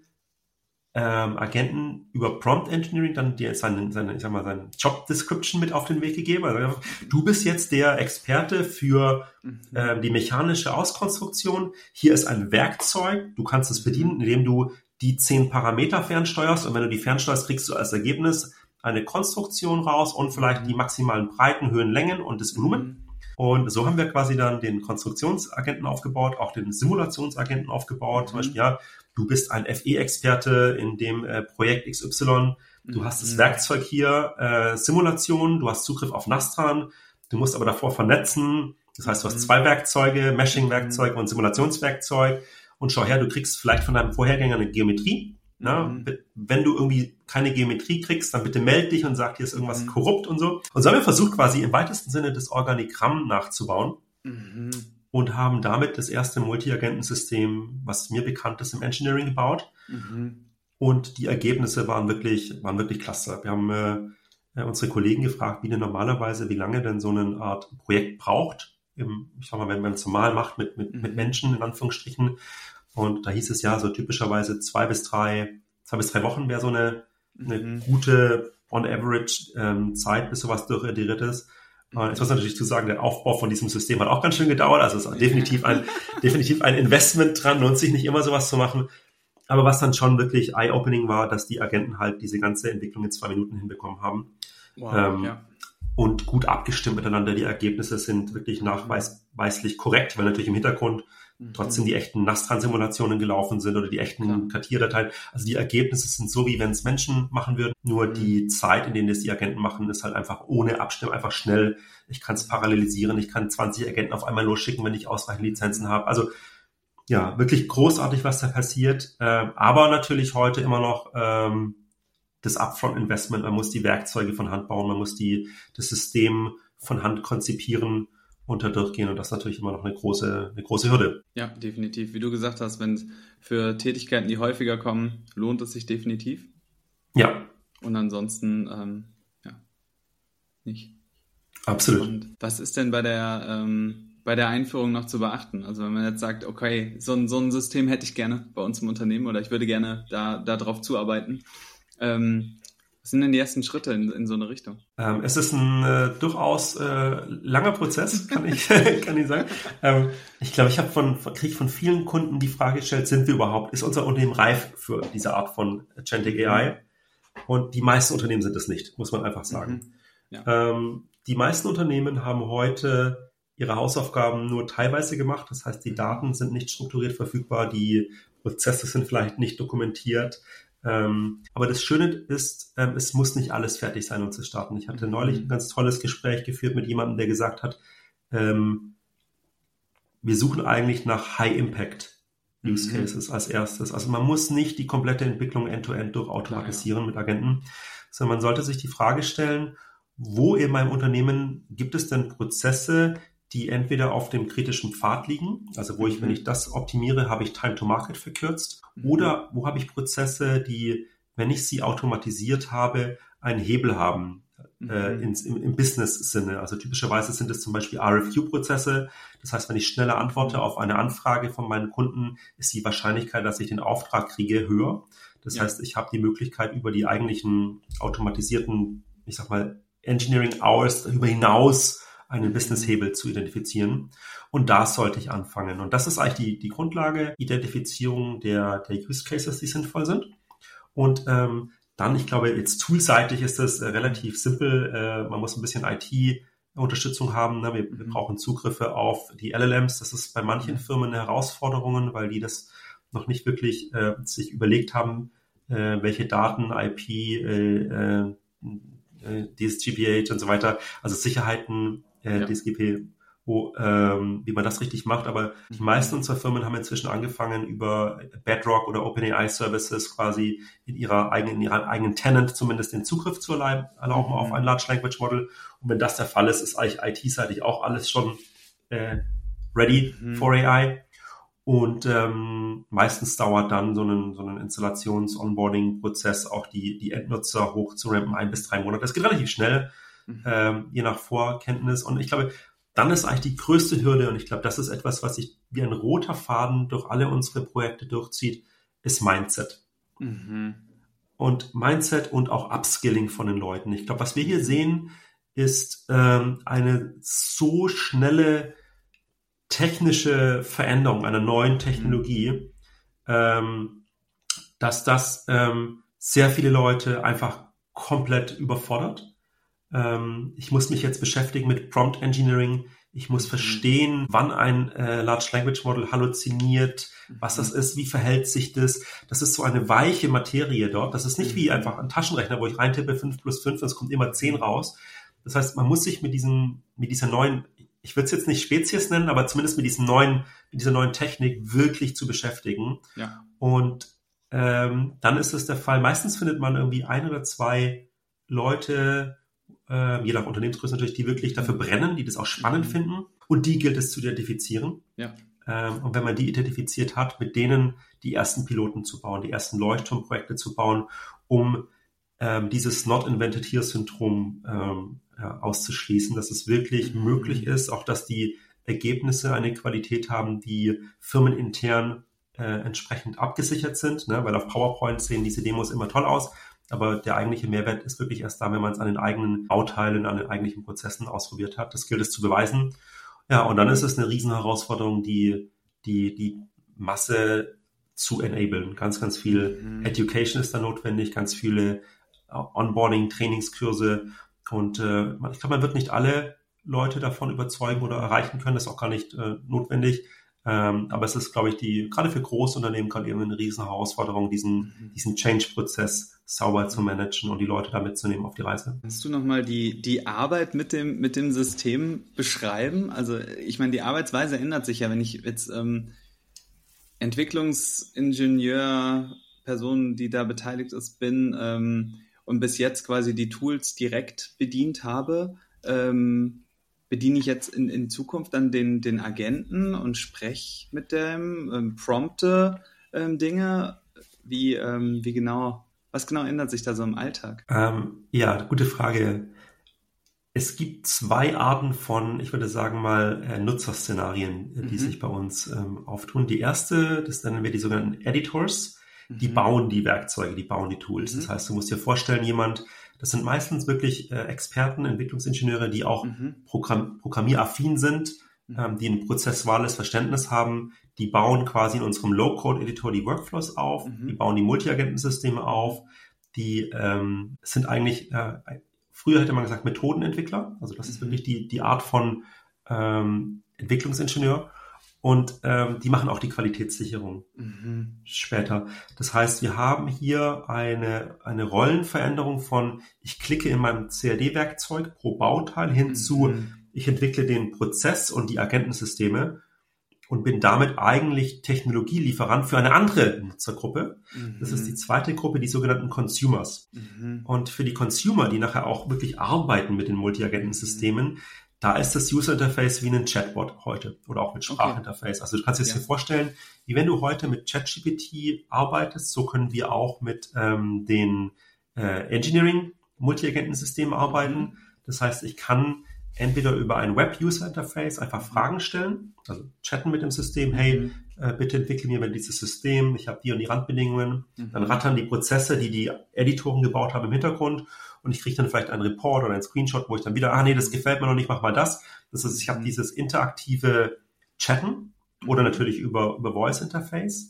Speaker 2: Agenten über Prompt Engineering dann seine Job Description mit auf den Weg gegeben. Also du bist jetzt der Experte für die mechanische Auskonstruktion. Hier ist ein Werkzeug. Du kannst es bedienen, indem du die 10 Parameter fernsteuerst. Und wenn du die fernsteuerst, kriegst du als Ergebnis eine Konstruktion raus und vielleicht die maximalen Breiten, Höhen, Längen und das Volumen. Und so haben wir quasi dann den Konstruktionsagenten aufgebaut, auch den Simulationsagenten aufgebaut. Zum Beispiel, du bist ein FE-Experte in dem Projekt XY. Du hast das Werkzeug hier, Simulation. Du hast Zugriff auf Nastran. Du musst aber davor vernetzen. Das heißt, du hast 2 Werkzeuge, Meshing-Werkzeug und Simulationswerkzeug. Und schau her, du kriegst vielleicht von deinem Vorhergänger eine Geometrie. Wenn du irgendwie keine Geometrie kriegst, dann bitte melde dich und sag, hier ist irgendwas korrupt und so. Und so haben wir versucht, quasi im weitesten Sinne das Organigramm nachzubauen. Und haben damit das erste Multi-Agentensystem, was mir bekannt ist, im Engineering gebaut. Und die Ergebnisse waren wirklich klasse. Wir haben unsere Kollegen gefragt, wie lange denn so eine Art Projekt braucht. Ich sag mal, wenn man es normal macht mit Menschen, in Anführungsstrichen. Und da hieß es so typischerweise 2 bis 3 Wochen wäre so eine gute on average Zeit, bis sowas durchitteriert ist. Jetzt muss natürlich zu sagen, der Aufbau von diesem System hat auch ganz schön gedauert. Also es ist definitiv ein Investment dran, lohnt sich nicht immer sowas zu machen. Aber was dann schon wirklich eye-opening war, dass die Agenten halt diese ganze Entwicklung in 2 Minuten hinbekommen haben.
Speaker 1: Wow, ja.
Speaker 2: Und gut abgestimmt miteinander. Die Ergebnisse sind wirklich nachweislich korrekt, weil natürlich im Hintergrund trotzdem die echten NASTRAN-Simulationen gelaufen sind oder die echten Kartierdateien. Also die Ergebnisse sind so, wie wenn es Menschen machen würden. Nur die Zeit, in denen das die Agenten machen, ist halt einfach ohne Abstimmung, einfach schnell. Ich kann es parallelisieren. Ich kann 20 Agenten auf einmal losschicken, wenn ich ausreichend Lizenzen habe. Also ja, wirklich großartig, was da passiert. Aber natürlich heute immer noch das Upfront-Investment. Man muss die Werkzeuge von Hand bauen. Man muss das System von Hand konzipieren und da durchgehen. Und das ist natürlich immer noch eine große Hürde.
Speaker 1: Ja, definitiv. Wie du gesagt hast, wenn es für Tätigkeiten, die häufiger kommen, lohnt es sich definitiv.
Speaker 2: Ja.
Speaker 1: Und ansonsten, nicht.
Speaker 2: Absolut.
Speaker 1: Und was ist denn bei der Einführung noch zu beachten? Also wenn man jetzt sagt, okay, so ein System hätte ich gerne bei uns im Unternehmen oder ich würde gerne da drauf zuarbeiten. Was sind denn die ersten Schritte in so eine Richtung?
Speaker 2: Es ist ein durchaus langer Prozess, kann ich sagen. Ich glaube, kriege von vielen Kunden die Frage gestellt, ist unser Unternehmen reif für diese Art von Agentic AI? Und die meisten Unternehmen sind es nicht, muss man einfach sagen. Ja. Die meisten Unternehmen haben heute ihre Hausaufgaben nur teilweise gemacht. Das heißt, die Daten sind nicht strukturiert verfügbar, die Prozesse sind vielleicht nicht dokumentiert. Aber das Schöne ist, es muss nicht alles fertig sein, um zu starten. Ich hatte neulich ein ganz tolles Gespräch geführt mit jemandem, der gesagt hat, wir suchen eigentlich nach High-Impact-Use-Cases als erstes. Also man muss nicht die komplette Entwicklung end-to-end durchautomatisieren mit Agenten, sondern man sollte sich die Frage stellen, wo in meinem Unternehmen gibt es denn Prozesse, die entweder auf dem kritischen Pfad liegen, also wo wenn ich das optimiere, habe ich Time to Market verkürzt, oder wo habe ich Prozesse, die, wenn ich sie automatisiert habe, einen Hebel haben im Business-Sinne. Also typischerweise sind es zum Beispiel RFQ-Prozesse. Das heißt, wenn ich schneller antworte auf eine Anfrage von meinen Kunden, ist die Wahrscheinlichkeit, dass ich den Auftrag kriege, höher. Das heißt, ich habe die Möglichkeit, über die eigentlichen automatisierten, ich sag mal, Engineering Hours darüber hinaus einen Business-Hebel zu identifizieren. Und da sollte ich anfangen. Und das ist eigentlich die Grundlage, Identifizierung der Use Cases, die sinnvoll sind. Und dann, ich glaube, jetzt toolseitig ist das relativ simpel. Man muss ein bisschen IT-Unterstützung haben. Ne? Wir brauchen Zugriffe auf die LLMs. Das ist bei manchen Firmen eine Herausforderung, weil die das noch nicht wirklich sich überlegt haben, welche Daten, IP, DSGPH und so weiter, also Sicherheiten, DSGP, wie man das richtig macht. Aber die meisten unserer Firmen haben inzwischen angefangen, über Bedrock oder OpenAI Services quasi in ihrer eigenen Tenant zumindest den Zugriff zu erlauben auf ein Large Language Model. Und wenn das der Fall ist, ist eigentlich IT-seitig auch alles schon ready for AI. Und meistens dauert dann so ein Installations-Onboarding-Prozess auch die Endnutzer hochzurampen 1 bis 3 Monate. Das geht relativ schnell, je nach Vorkenntnis. Und ich glaube, dann ist eigentlich die größte Hürde, und ich glaube, das ist etwas, was sich wie ein roter Faden durch alle unsere Projekte durchzieht, ist Mindset. Und Mindset und auch Upskilling von den Leuten. Ich glaube, was wir hier sehen, ist eine so schnelle technische Veränderung einer neuen Technologie, dass das sehr viele Leute einfach komplett überfordert. Ich muss mich jetzt beschäftigen mit Prompt Engineering. Ich muss verstehen, wann ein Large Language Model halluziniert, was das ist, wie verhält sich das. Das ist so eine weiche Materie dort. Das ist nicht wie einfach ein Taschenrechner, wo ich reintippe 5 plus 5 und es kommt immer 10 raus. Das heißt, man muss sich mit dieser neuen, ich würde es jetzt nicht Spezies nennen, aber zumindest mit dieser neuen Technik wirklich zu beschäftigen. Ja. Und dann ist es der Fall. Meistens findet man irgendwie 1 oder 2 Leute, je nach Unternehmensgröße natürlich, die wirklich dafür brennen, die das auch spannend finden. Und die gilt es zu identifizieren. Ja. Und wenn man die identifiziert hat, mit denen die ersten Piloten zu bauen, die ersten Leuchtturmprojekte zu bauen, um dieses Not Invented Here-Syndrom auszuschließen, dass es wirklich möglich ist, auch dass die Ergebnisse eine Qualität haben, die firmenintern entsprechend abgesichert sind, ne? Weil auf PowerPoint sehen diese Demos immer toll aus, aber der eigentliche Mehrwert ist wirklich erst da, wenn man es an den eigenen Bauteilen, an den eigentlichen Prozessen ausprobiert hat. Das gilt es zu beweisen. Ja, und dann ist es eine Riesenherausforderung, die Masse zu enablen. Ganz, ganz viel Education ist da notwendig, ganz viele Onboarding, Trainingskurse und ich glaube, man wird nicht alle Leute davon überzeugen oder erreichen können, das ist auch gar nicht notwendig. Aber es ist, glaube ich, gerade für Großunternehmen gerade eben eine riesen Herausforderung, diesen Change-Prozess sauber zu managen und die Leute da mitzunehmen auf die Reise.
Speaker 1: Kannst du nochmal die Arbeit mit dem System beschreiben? Also ich meine, die Arbeitsweise ändert sich ja, wenn ich jetzt Entwicklungsingenieur, Person, die da beteiligt ist, bin und bis jetzt quasi die Tools direkt bedient habe, bediene ich jetzt in Zukunft dann den Agenten und spreche mit dem, prompte Dinge? Was genau ändert sich da so im Alltag?
Speaker 2: Ja, gute Frage. Es gibt zwei Arten von, ich würde sagen mal, Nutzerszenarien, die sich bei uns auftun. Die erste, das nennen wir die sogenannten Editors, die bauen die Werkzeuge, die bauen die Tools. Das heißt, du musst dir vorstellen, das sind meistens wirklich Experten, Entwicklungsingenieure, die auch programmieraffin sind, die ein prozessuales Verständnis haben, die bauen quasi in unserem Low-Code-Editor die Workflows auf, die bauen die Multi-Agentensysteme auf, die sind eigentlich, früher hätte man gesagt Methodenentwickler, also das ist wirklich die Art von Entwicklungsingenieur. Und die machen auch die Qualitätssicherung später. Das heißt, wir haben hier eine Rollenveränderung von, ich klicke in meinem CAD-Werkzeug pro Bauteil hin zu, ich entwickle den Prozess und die Agentensysteme und bin damit eigentlich Technologielieferant für eine andere Nutzergruppe. Das ist die zweite Gruppe, die sogenannten Consumers. Und für die Consumer, die nachher auch wirklich arbeiten mit den Multi-Agentensystemen, da ist das User-Interface wie ein Chatbot heute oder auch mit Sprachinterface. Also du kannst dir das hier vorstellen, wie wenn du heute mit ChatGPT arbeitest, so können wir auch mit den Engineering-Multi-Agenten-Systemen arbeiten. Das heißt, ich kann entweder über ein Web-User-Interface einfach Fragen stellen, also chatten mit dem System, hey, bitte entwickle mir mal dieses System, ich habe die und die Randbedingungen. Dann rattern die Prozesse, die Editoren gebaut haben im Hintergrund und ich kriege dann vielleicht einen Report oder einen Screenshot, wo ich dann wieder, nee, das gefällt mir noch nicht, mach mal das. Das heißt, ich habe dieses interaktive Chatten oder natürlich über Voice-Interface.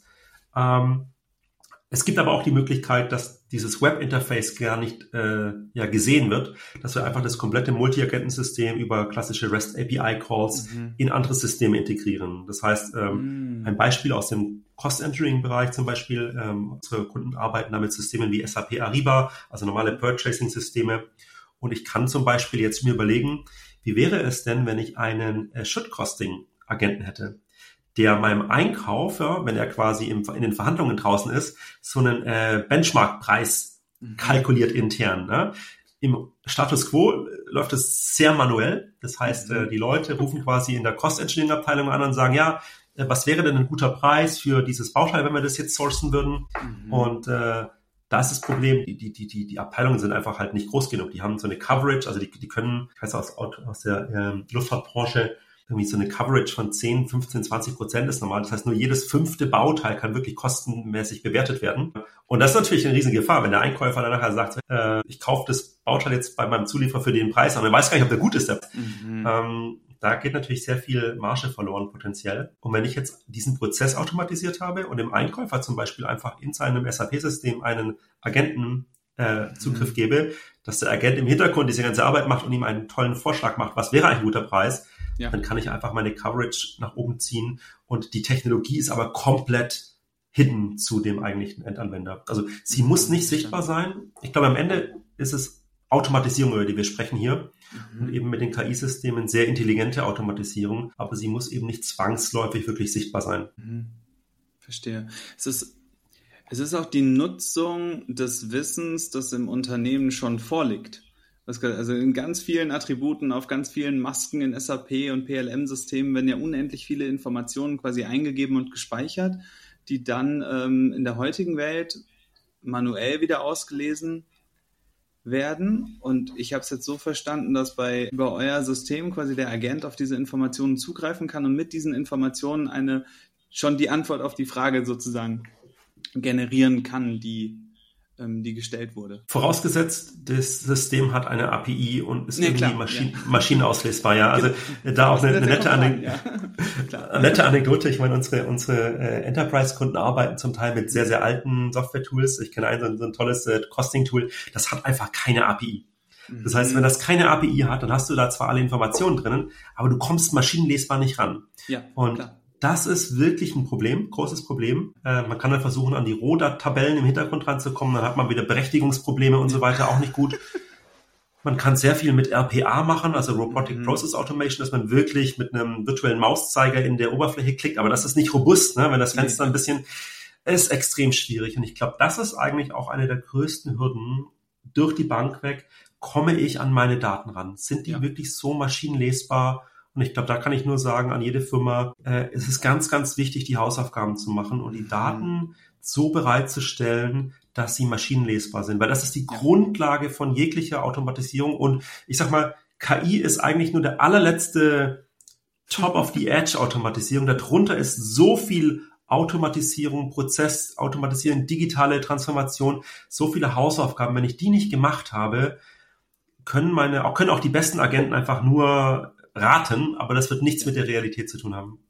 Speaker 2: Es gibt aber auch die Möglichkeit, dass dieses Web-Interface gar nicht gesehen wird, dass wir einfach das komplette Multi-Agentensystem über klassische REST-API-Calls in andere Systeme integrieren. Das heißt, ein Beispiel aus dem Cost-Engineering-Bereich zum Beispiel, unsere Kunden arbeiten da mit Systemen wie SAP Ariba, also normale Purchasing-Systeme. Und ich kann zum Beispiel jetzt mir überlegen, wie wäre es denn, wenn ich einen Should-Costing-Agenten hätte, der meinem Einkäufer, wenn er quasi in den Verhandlungen draußen ist, so einen Benchmark-Preis kalkuliert intern. Ne? Im Status Quo läuft es sehr manuell. Das heißt, die Leute rufen quasi in der Cost-Engineering-Abteilung an und sagen, ja, was wäre denn ein guter Preis für dieses Bauteil, wenn wir das jetzt sourcen würden? Und da ist das Problem, die Abteilungen sind einfach halt nicht groß genug. Die haben so eine Coverage, also die können, ich weiß aus der Luftfahrtbranche, irgendwie so eine Coverage von 10, 15, 20% ist normal. Das heißt, nur jedes 5. Bauteil kann wirklich kostenmäßig bewertet werden. Und das ist natürlich eine riesige Gefahr, wenn der Einkäufer dann nachher sagt, ich kaufe das Bauteil jetzt bei meinem Zulieferer für den Preis, aber er weiß gar nicht, ob der gut ist. Da geht natürlich sehr viel Marge verloren potenziell. Und wenn ich jetzt diesen Prozess automatisiert habe und dem Einkäufer zum Beispiel einfach in seinem SAP-System einen Agenten Zugriff gebe, dass der Agent im Hintergrund diese ganze Arbeit macht und ihm einen tollen Vorschlag macht, was wäre ein guter Preis, dann kann ich einfach meine Coverage nach oben ziehen und die Technologie ist aber komplett hidden zu dem eigentlichen Endanwender. Also sie muss nicht sichtbar sein. Ich glaube, am Ende ist es Automatisierung, über die wir sprechen hier und eben mit den KI-Systemen sehr intelligente Automatisierung, aber sie muss eben nicht zwangsläufig wirklich sichtbar sein.
Speaker 1: Verstehe. Es ist auch die Nutzung des Wissens, das im Unternehmen schon vorliegt. Also in ganz vielen Attributen, auf ganz vielen Masken in SAP und PLM-Systemen werden ja unendlich viele Informationen quasi eingegeben und gespeichert, die dann in der heutigen Welt manuell wieder ausgelesen werden. Und ich habe es jetzt so verstanden, dass über euer System quasi der Agent auf diese Informationen zugreifen kann und mit diesen Informationen schon die Antwort auf die Frage sozusagen generieren kann, die die gestellt wurde.
Speaker 2: Vorausgesetzt, das System hat eine API und ist maschinenauslesbar. Ja, also da auch eine nette Anekdote. Ich meine, unsere Enterprise-Kunden arbeiten zum Teil mit sehr, sehr alten Software-Tools. Ich kenne so ein tolles Costing-Tool. Das hat einfach keine API. Das heißt, wenn das keine API hat, dann hast du da zwar alle Informationen drinnen, aber du kommst maschinenlesbar nicht ran.
Speaker 1: Ja,
Speaker 2: und
Speaker 1: klar.
Speaker 2: Das ist wirklich ein Problem, großes Problem. Man kann dann versuchen, an die Rohdatentabellen im Hintergrund ranzukommen. Dann hat man wieder Berechtigungsprobleme und so weiter, auch nicht gut. Man kann sehr viel mit RPA machen, also Robotic Process Automation, dass man wirklich mit einem virtuellen Mauszeiger in der Oberfläche klickt. Aber das ist nicht robust, ne? Wenn das Fenster ein bisschen, ist extrem schwierig. Und ich glaube, das ist eigentlich auch eine der größten Hürden. Durch die Bank weg komme ich an meine Daten ran. Sind die wirklich so maschinenlesbar? Und ich glaube, da kann ich nur sagen, an jede Firma, es ist ganz, ganz wichtig, die Hausaufgaben zu machen und die Daten so bereitzustellen, dass sie maschinenlesbar sind. Weil das ist die Grundlage von jeglicher Automatisierung. Und ich sag mal, KI ist eigentlich nur der allerletzte Top-of-the-Edge-Automatisierung. Darunter ist so viel Automatisierung, Prozessautomatisierung, digitale Transformation, so viele Hausaufgaben. Wenn ich die nicht gemacht habe, können auch die besten Agenten einfach nur raten, aber das wird nichts mit der Realität zu tun haben.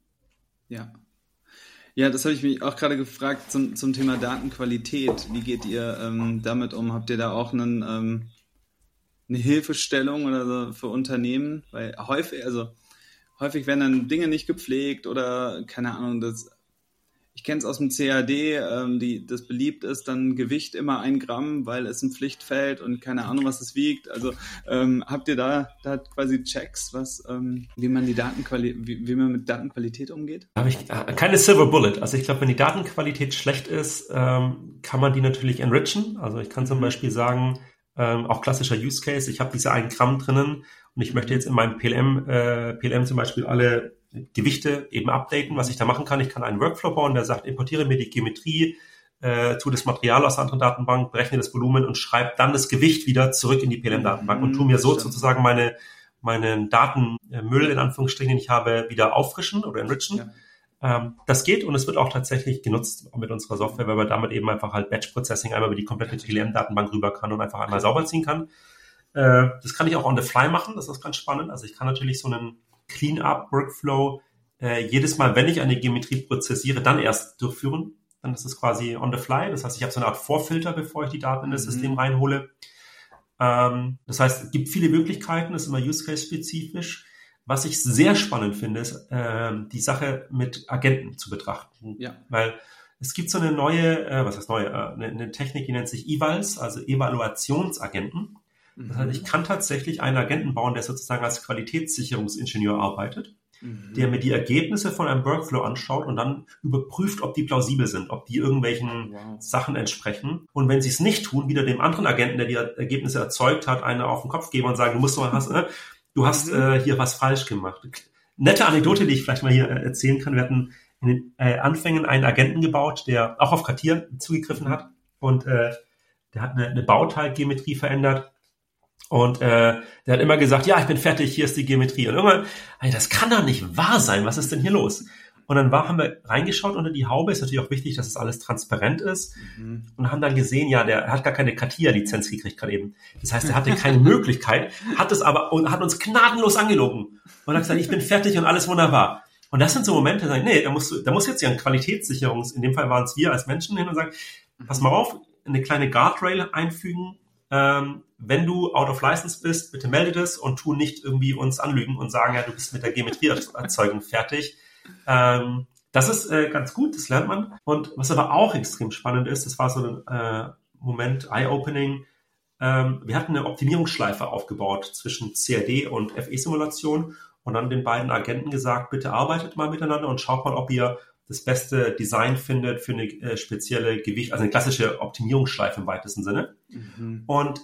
Speaker 1: Ja, das habe ich mich auch gerade gefragt zum Thema Datenqualität. Wie geht ihr damit um? Habt ihr da auch eine Hilfestellung oder so für Unternehmen? Weil häufig werden dann Dinge nicht gepflegt oder keine Ahnung, ich kenne es aus dem CAD, das beliebt ist, dann Gewicht immer 1 Gramm, weil es ein Pflichtfeld und keine Ahnung, was es wiegt. Also habt ihr da quasi Checks, wie man mit Datenqualität umgeht?
Speaker 2: Da habe ich keine Silver Bullet. Also ich glaube, wenn die Datenqualität schlecht ist, kann man die natürlich enrichen. Also ich kann zum Beispiel sagen, auch klassischer Use Case, ich habe diese 1 Gramm drinnen und ich möchte jetzt in meinem PLM zum Beispiel alle Gewichte eben updaten, was ich da machen kann. Ich kann einen Workflow bauen, der sagt, importiere mir die Geometrie, tue das Material aus einer anderen Datenbank, berechne das Volumen und schreibe dann das Gewicht wieder zurück in die PLM-Datenbank und tue mir so sozusagen meinen Datenmüll, in Anführungsstrichen, den ich habe, wieder auffrischen oder enrichen. Ja. Das geht und es wird auch tatsächlich genutzt mit unserer Software, weil man damit eben einfach halt Batch-Processing einmal über die komplette PLM-Datenbank rüber kann und einfach einmal sauber ziehen kann. Das kann ich auch on the fly machen, das ist ganz spannend. Also ich kann natürlich so einen Clean-up-Workflow jedes Mal, wenn ich eine Geometrie prozessiere, dann erst durchführen. Dann ist es quasi on the fly. Das heißt, ich habe so eine Art Vorfilter, bevor ich die Daten in das System reinhole. Das heißt, es gibt viele Möglichkeiten, das ist immer Use-Case-spezifisch. Was ich sehr spannend finde, ist, die Sache mit Agenten zu betrachten. Ja. Weil es gibt so eine neue, eine Technik, die nennt sich Evals, also Evaluationsagenten. Das heißt, ich kann tatsächlich einen Agenten bauen, der sozusagen als Qualitätssicherungsingenieur arbeitet, der mir die Ergebnisse von einem Workflow anschaut und dann überprüft, ob die plausibel sind, ob die irgendwelchen Sachen entsprechen. Und wenn sie es nicht tun, wieder dem anderen Agenten, der die Ergebnisse erzeugt hat, eine auf den Kopf geben und sagen, du hast hier was falsch gemacht. Nette Anekdote, die ich vielleicht mal hier erzählen kann. Wir hatten in den Anfängen einen Agenten gebaut, der auch auf CATIA zugegriffen hat und der hat eine Bauteilgeometrie verändert. Und der hat immer gesagt, ja, ich bin fertig, hier ist die Geometrie. Und irgendwann, das kann doch nicht wahr sein, was ist denn hier los? Und dann haben wir reingeschaut unter die Haube, ist natürlich auch wichtig, dass es alles transparent ist. Und haben dann gesehen, ja, der hat gar keine CATIA-Lizenz gekriegt gerade eben. Das heißt, er hatte keine Möglichkeit, hat es aber und hat uns gnadenlos angelogen. Und hat gesagt, ich bin fertig und alles wunderbar. Und das sind so Momente, da nee, da muss jetzt ja ein in dem Fall waren es wir als Menschen hin und sagen, pass mal auf, eine kleine Guardrail einfügen. Wenn du out of license bist, bitte melde das und tu nicht irgendwie uns anlügen und sagen, ja, du bist mit der Geometrieerzeugung fertig. Das ist ganz gut, das lernt man. Und was aber auch extrem spannend ist, das war so ein Moment, Eye-Opening. Wir hatten eine Optimierungsschleife aufgebaut zwischen CAD und FE-Simulation und dann den beiden Agenten gesagt, bitte arbeitet mal miteinander und schaut mal, ob ihr das beste Design findet für eine spezielle Gewicht, also eine klassische Optimierungsschleife im weitesten Sinne. Und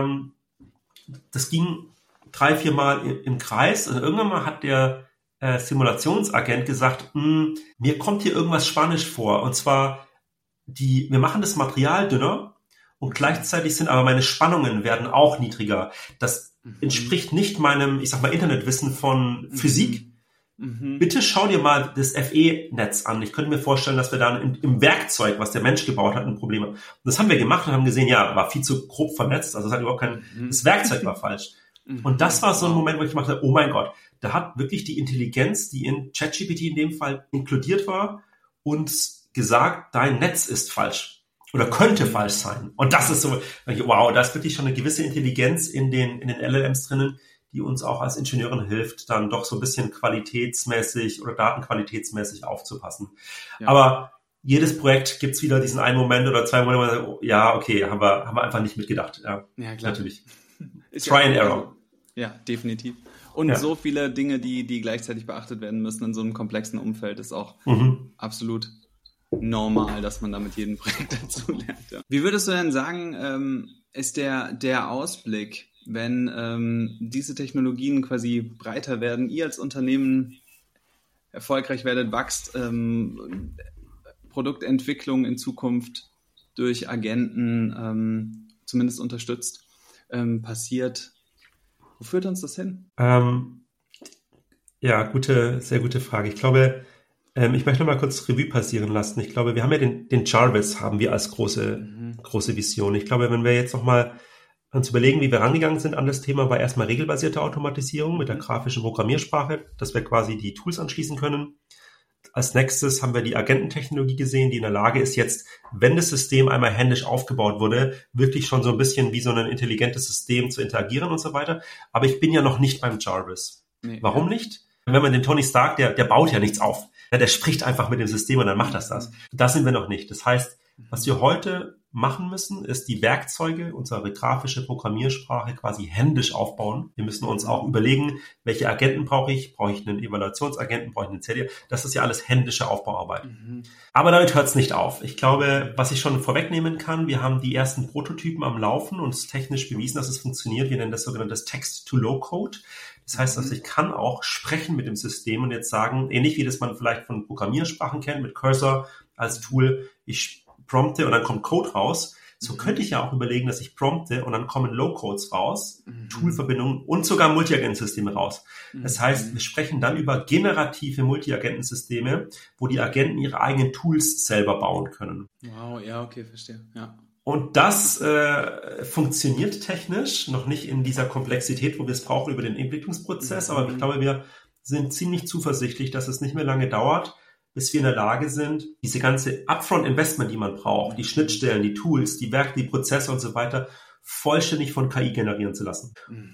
Speaker 2: das ging 3-4 Mal im Kreis. Und irgendwann mal hat der Simulationsagent gesagt, mir kommt hier irgendwas Spanisch vor. Und zwar, wir machen das Material dünner und gleichzeitig sind aber meine Spannungen werden auch niedriger. Das entspricht nicht meinem, ich sag mal, Internetwissen von Physik. Bitte schau dir mal das FE-Netz an. Ich könnte mir vorstellen, dass wir dann im Werkzeug, was der Mensch gebaut hat, ein Problem haben. Und das haben wir gemacht und haben gesehen, ja, war viel zu grob vernetzt. Also es hat überhaupt das Werkzeug war falsch. Und das war so ein Moment, wo ich dachte, oh mein Gott, da hat wirklich die Intelligenz, die in ChatGPT in dem Fall inkludiert war, uns gesagt, dein Netz ist falsch oder könnte falsch sein. Und das ist so, wow, da ist wirklich schon eine gewisse Intelligenz in den LLMs drinnen, die uns auch als Ingenieurin hilft, dann doch so ein bisschen qualitätsmäßig oder datenqualitätsmäßig aufzupassen. Ja. Aber jedes Projekt gibt's wieder diesen einen Moment oder zwei Momente, wo man sagt, ja, okay, haben wir einfach nicht mitgedacht. Ja, klar. Natürlich. Try and error.
Speaker 1: Ja, definitiv. Und so viele Dinge, die gleichzeitig beachtet werden müssen in so einem komplexen Umfeld, ist auch absolut normal, dass man da mit jedem Projekt dazu lernt. Ja. Wie würdest du denn sagen, ist der Ausblick, wenn diese Technologien quasi breiter werden, ihr als Unternehmen erfolgreich werdet, wächst, Produktentwicklung in Zukunft durch Agenten zumindest unterstützt, passiert? Wo führt uns das hin?
Speaker 2: Ja, sehr gute Frage. Ich glaube, ich möchte noch mal kurz Revue passieren lassen. Ich glaube, wir haben ja den Jarvis haben wir als große Vision. Ich glaube, wenn wir jetzt noch mal uns überlegen, wie wir rangegangen sind an das Thema, war erstmal regelbasierte Automatisierung mit der grafischen Programmiersprache, dass wir quasi die Tools anschließen können. Als nächstes haben wir die Agententechnologie gesehen, die in der Lage ist jetzt, wenn das System einmal händisch aufgebaut wurde, wirklich schon so ein bisschen wie so ein intelligentes System zu interagieren und so weiter. Aber ich bin ja noch nicht beim Jarvis. Nee, warum nicht? Wenn man den Tony Stark, der baut ja nichts auf. Ja, der spricht einfach mit dem System und dann macht das. Da sind wir noch nicht. Das heißt, was wir heute machen müssen, ist die Werkzeuge, unsere grafische Programmiersprache quasi händisch aufbauen. Wir müssen uns auch überlegen, welche Agenten brauche ich? Brauche ich einen Evaluationsagenten? Brauche ich einen CDR? Das ist ja alles händische Aufbauarbeit. Aber damit hört es nicht auf. Ich glaube, was ich schon vorwegnehmen kann, wir haben die ersten Prototypen am Laufen und es ist technisch bewiesen, dass es funktioniert. Wir nennen das sogenannte Text-to-Low-Code. Das heißt, dass ich kann auch sprechen mit dem System und jetzt sagen, ähnlich wie das man vielleicht von Programmiersprachen kennt, mit Cursor als Tool, ich prompte und dann kommt Code raus. So könnte ich ja auch überlegen, dass ich prompte und dann kommen Low-Codes raus, Toolverbindungen und sogar Multiagentensysteme raus. Das heißt, wir sprechen dann über generative Multiagentensysteme, wo die Agenten ihre eigenen Tools selber bauen können.
Speaker 1: Wow, ja, okay, verstehe. Ja.
Speaker 2: Und das funktioniert technisch, noch nicht in dieser Komplexität, wo wir es brauchen über den Entwicklungsprozess, aber ich glaube, wir sind ziemlich zuversichtlich, dass es nicht mehr lange dauert, bis wir in der Lage sind, diese ganze Upfront-Investment, die man braucht, die Schnittstellen, die Tools, die Werke, die Prozesse und so weiter, vollständig von KI generieren zu lassen.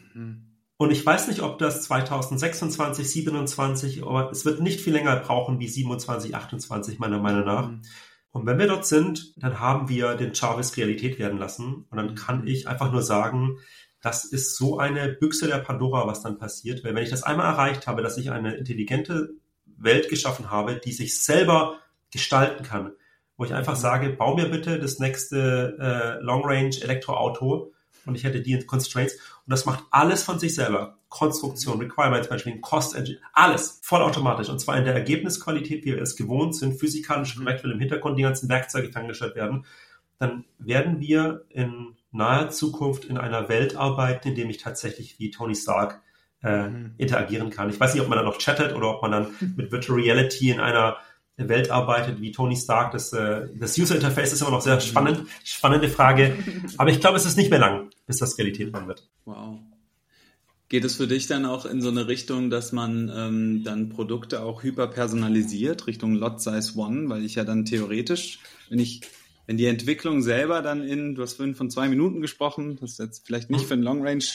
Speaker 2: Und ich weiß nicht, ob das 2026, 27, aber es wird nicht viel länger brauchen wie 27, 28 meiner Meinung nach. Und wenn wir dort sind, dann haben wir den Jarvis Realität werden lassen. Und dann kann ich einfach nur sagen, das ist so eine Büchse der Pandora, was dann passiert. Weil wenn ich das einmal erreicht habe, dass ich eine intelligente Welt geschaffen habe, die sich selber gestalten kann, wo ich einfach sage, bau mir bitte das nächste Long-Range-Elektroauto und ich hätte die Constraints und das macht alles von sich selber. Konstruktion, Requirements Management, Cost Engine, alles vollautomatisch und zwar in der Ergebnisqualität, wie wir es gewohnt sind, physikalisch korrekt, weil im Hintergrund die ganzen Werkzeuge angestellt werden, dann werden wir in naher Zukunft in einer Welt arbeiten, in dem ich tatsächlich wie Tony Stark interagieren kann. Ich weiß nicht, ob man dann noch chattet oder ob man dann mit Virtual Reality in einer Welt arbeitet wie Tony Stark. Das User Interface ist immer noch sehr spannende Frage. Aber ich glaube, es ist nicht mehr lang, bis das Realität werden wird.
Speaker 1: Wow. Geht es für dich dann auch in so eine Richtung, dass man dann Produkte auch hyperpersonalisiert, Richtung Lot Size One, weil ich ja dann theoretisch, wenn die Entwicklung selber dann du hast vorhin von 2 Minuten gesprochen, das ist jetzt vielleicht nicht für ein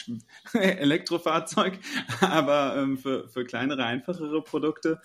Speaker 1: Long-Range-Elektrofahrzeug, aber für kleinere, einfachere Produkte,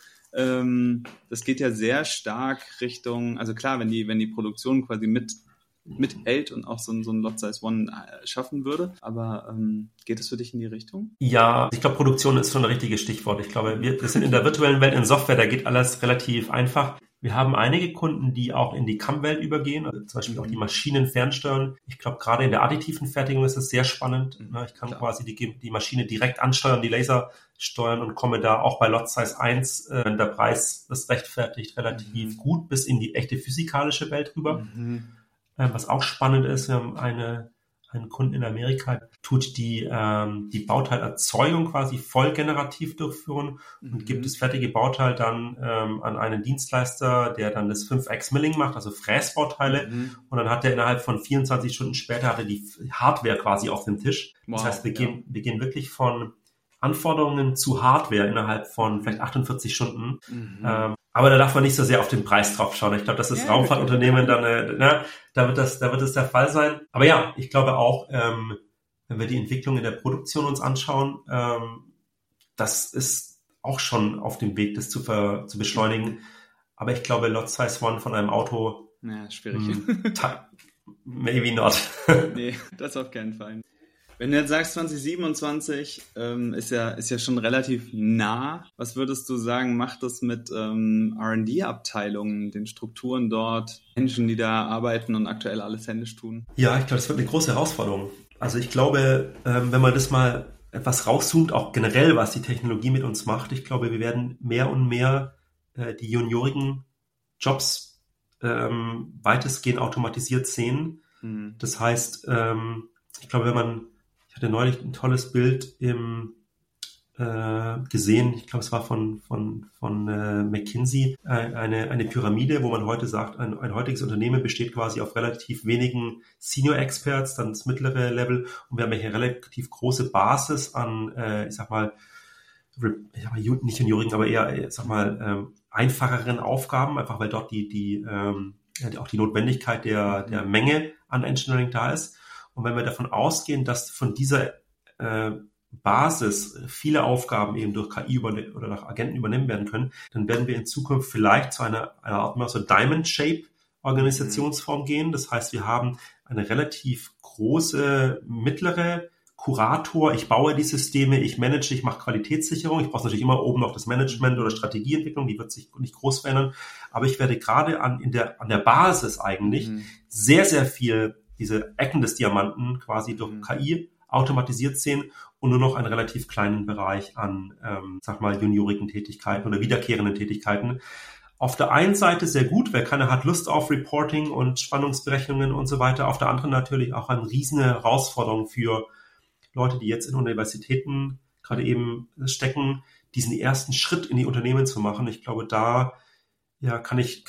Speaker 1: das geht ja sehr stark Richtung, also klar, wenn die Produktion quasi mithält und auch so ein Lot Size One schaffen würde, aber geht es für dich in die Richtung?
Speaker 2: Ja, ich glaube, Produktion ist schon ein richtiges Stichwort. Ich glaube, wir sind in der virtuellen Welt, in Software, da geht alles relativ einfach. Wir haben einige Kunden, die auch in die CAM-Welt übergehen, also zum Beispiel auch die Maschinen fernsteuern. Ich glaube, gerade in der additiven Fertigung ist es sehr spannend. Ich kann quasi die Maschine direkt ansteuern, die Laser steuern und komme da auch bei Lot Size 1, wenn der Preis das rechtfertigt, relativ gut bis in die echte physikalische Welt rüber. Was auch spannend ist, wir haben eine einen Kunden in Amerika, tut die Bauteilerzeugung quasi voll generativ durchführen und gibt das fertige Bauteil dann an einen Dienstleister, der dann das 5x Milling macht, also Fräsbauteile. Und dann hat er innerhalb von 24 Stunden später hat er die Hardware quasi auf dem Tisch. Das heißt, wir gehen wirklich von Anforderungen zu Hardware innerhalb von vielleicht 48 Stunden. Aber da darf man nicht so sehr auf den Preis drauf schauen. Ich glaube, das ist Raumfahrtunternehmen, dann da wird das der Fall sein. Aber ja, ich glaube auch, wenn wir die Entwicklung in der Produktion uns anschauen, das ist auch schon auf dem Weg, das zu beschleunigen. Aber ich glaube, Lot Size One von einem Auto,
Speaker 1: schwierig.
Speaker 2: Maybe not.
Speaker 1: Nee, das auf keinen Fall. Wenn du jetzt sagst, 2027 ist ja schon relativ nah, was würdest du sagen, macht das mit R&D-Abteilungen, den Strukturen dort, Menschen, die da arbeiten und aktuell alles händisch tun?
Speaker 2: Ja, ich glaube, das wird eine große Herausforderung. Also ich glaube, wenn man das mal etwas rauszoomt, auch generell, was die Technologie mit uns macht, ich glaube, wir werden mehr und mehr die juniorigen Jobs weitestgehend automatisiert sehen. Das heißt, ich glaube, ich hatte neulich ein tolles Bild gesehen, ich glaube, es war von McKinsey, eine Pyramide, wo man heute sagt, ein heutiges Unternehmen besteht quasi auf relativ wenigen Senior Experts, dann das mittlere Level, und wir haben hier eine relativ große Basis an, nicht juniorigen, aber eher, einfacheren Aufgaben, einfach weil dort auch die Notwendigkeit der Menge an Engineering da ist. Und wenn wir davon ausgehen, dass von dieser Basis viele Aufgaben eben durch KI oder durch Agenten übernehmen werden können, dann werden wir in Zukunft vielleicht zu einer Art so Diamond-Shape-Organisationsform gehen. Das heißt, wir haben eine relativ große, mittlere Kurator. Ich baue die Systeme, ich manage, ich mache Qualitätssicherung. Ich brauche natürlich immer oben noch das Management oder Strategieentwicklung, die wird sich nicht groß verändern. Aber ich werde gerade an der Basis eigentlich sehr, sehr viel diese Ecken des Diamanten quasi durch KI automatisiert sehen und nur noch einen relativ kleinen Bereich an, juniorigen Tätigkeiten oder wiederkehrenden Tätigkeiten. Auf der einen Seite sehr gut, wer keine hat Lust auf Reporting und Spannungsberechnungen und so weiter. Auf der anderen natürlich auch eine riesen Herausforderung für Leute, die jetzt in Universitäten gerade eben stecken, diesen ersten Schritt in die Unternehmen zu machen. Ich glaube, da kann ich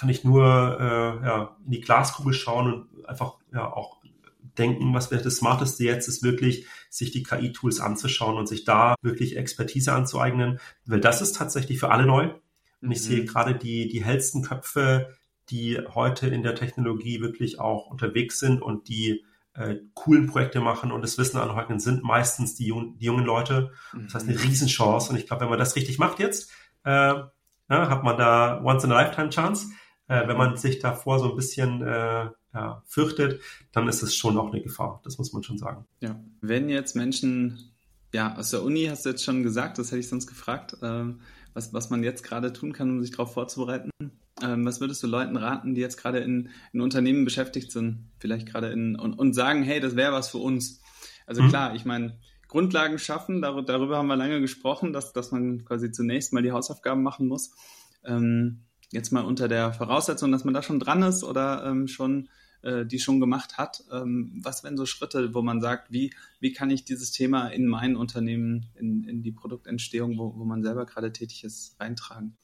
Speaker 2: nur in die Glaskugel schauen und einfach auch denken, was wäre das Smarteste jetzt, ist wirklich, sich die KI-Tools anzuschauen und sich da wirklich Expertise anzueignen, weil das ist tatsächlich für alle neu. Und ich sehe gerade die hellsten Köpfe, die heute in der Technologie wirklich auch unterwegs sind und die coolen Projekte machen und das Wissen aneignen, sind meistens die jungen Leute. Das heißt, eine Riesenchance. Und ich glaube, wenn man das richtig macht jetzt, hat man da Once-in-a-Lifetime-Chance. Wenn man sich davor so ein bisschen fürchtet, dann ist es schon auch eine Gefahr. Das muss man schon sagen.
Speaker 1: Ja. Wenn jetzt Menschen, aus der Uni, hast du jetzt schon gesagt, das hätte ich sonst gefragt, was man jetzt gerade tun kann, um sich darauf vorzubereiten. Was würdest du Leuten raten, die jetzt gerade in Unternehmen beschäftigt sind, vielleicht gerade und sagen, hey, das wäre was für uns? Also klar, ich meine, Grundlagen schaffen, darüber haben wir lange gesprochen, dass man quasi zunächst mal die Hausaufgaben machen muss. Jetzt mal unter der Voraussetzung, dass man da schon dran ist oder die schon gemacht hat. Was wären so Schritte, wo man sagt, wie kann ich dieses Thema in mein Unternehmen, in die Produktentstehung, wo man selber gerade tätig ist, reintragen?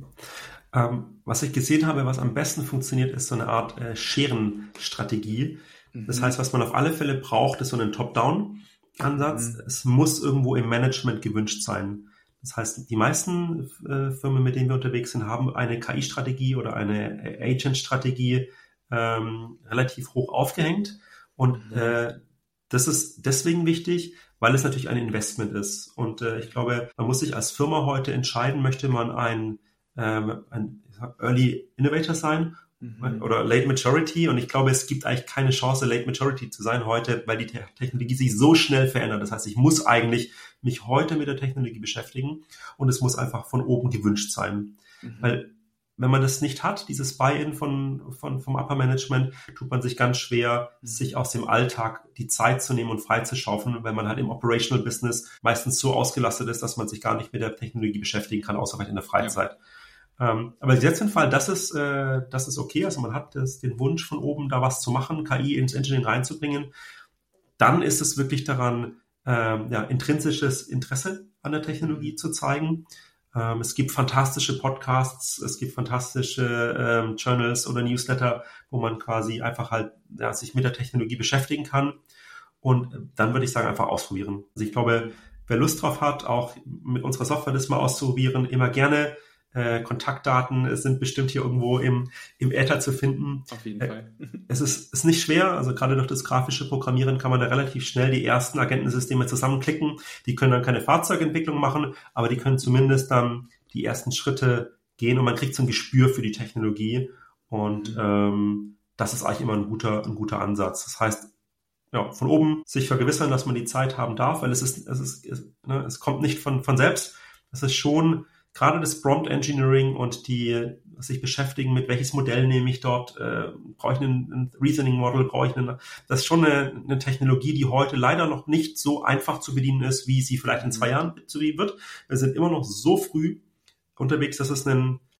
Speaker 2: Was ich gesehen habe, was am besten funktioniert, ist so eine Art Scherenstrategie. Das heißt, was man auf alle Fälle braucht, ist so ein Top-Down-Ansatz. Es muss irgendwo im Management gewünscht sein. Das heißt, die meisten Firmen, mit denen wir unterwegs sind, haben eine KI-Strategie oder eine Agent-Strategie relativ hoch aufgehängt. Und das ist deswegen wichtig, weil es natürlich ein Investment ist. Und ich glaube, man muss sich als Firma heute entscheiden, möchte man ein Early Innovator sein oder Late Maturity. Und ich glaube, es gibt eigentlich keine Chance, Late Maturity zu sein heute, weil die Technologie sich so schnell verändert. Das heißt, ich muss eigentlich mich heute mit der Technologie beschäftigen und es muss einfach von oben gewünscht sein. Weil wenn man das nicht hat, dieses Buy-in vom Upper Management, tut man sich ganz schwer, sich aus dem Alltag die Zeit zu nehmen und freizuschaufeln, weil man halt im Operational Business meistens so ausgelastet ist, dass man sich gar nicht mit der Technologie beschäftigen kann, außer vielleicht in der Freizeit. Ja. Aber jetzt im Fall, das ist okay. Also man hat den Wunsch von oben, da was zu machen, KI ins Engineering reinzubringen. dann ist es wirklich daran, intrinsisches Interesse an der Technologie zu zeigen. Es gibt fantastische Podcasts, es gibt fantastische Journals oder Newsletter, wo man quasi einfach halt sich mit der Technologie beschäftigen kann. Und dann würde ich sagen, einfach ausprobieren. Also ich glaube, wer Lust drauf hat, auch mit unserer Software das mal auszuprobieren, immer gerne. Kontaktdaten sind bestimmt hier irgendwo im Äther zu finden.
Speaker 1: Auf jeden Fall.
Speaker 2: Es ist nicht schwer, also gerade durch das grafische Programmieren kann man da relativ schnell die ersten Agentensysteme zusammenklicken. Die können dann keine Fahrzeugentwicklung machen, aber die können zumindest dann die ersten Schritte gehen und man kriegt so ein Gespür für die Technologie. Und das ist eigentlich immer ein guter Ansatz. Das heißt, ja, von oben sich vergewissern, dass man die Zeit haben darf, weil es kommt nicht von selbst. Es ist schon gerade das Prompt Engineering und sich beschäftigen mit welches Modell nehme ich dort, brauche ich ein Reasoning Model, das ist schon eine Technologie, die heute leider noch nicht so einfach zu bedienen ist, wie sie vielleicht in 2 Jahren zu bedienen wird. Wir sind immer noch so früh unterwegs, dass es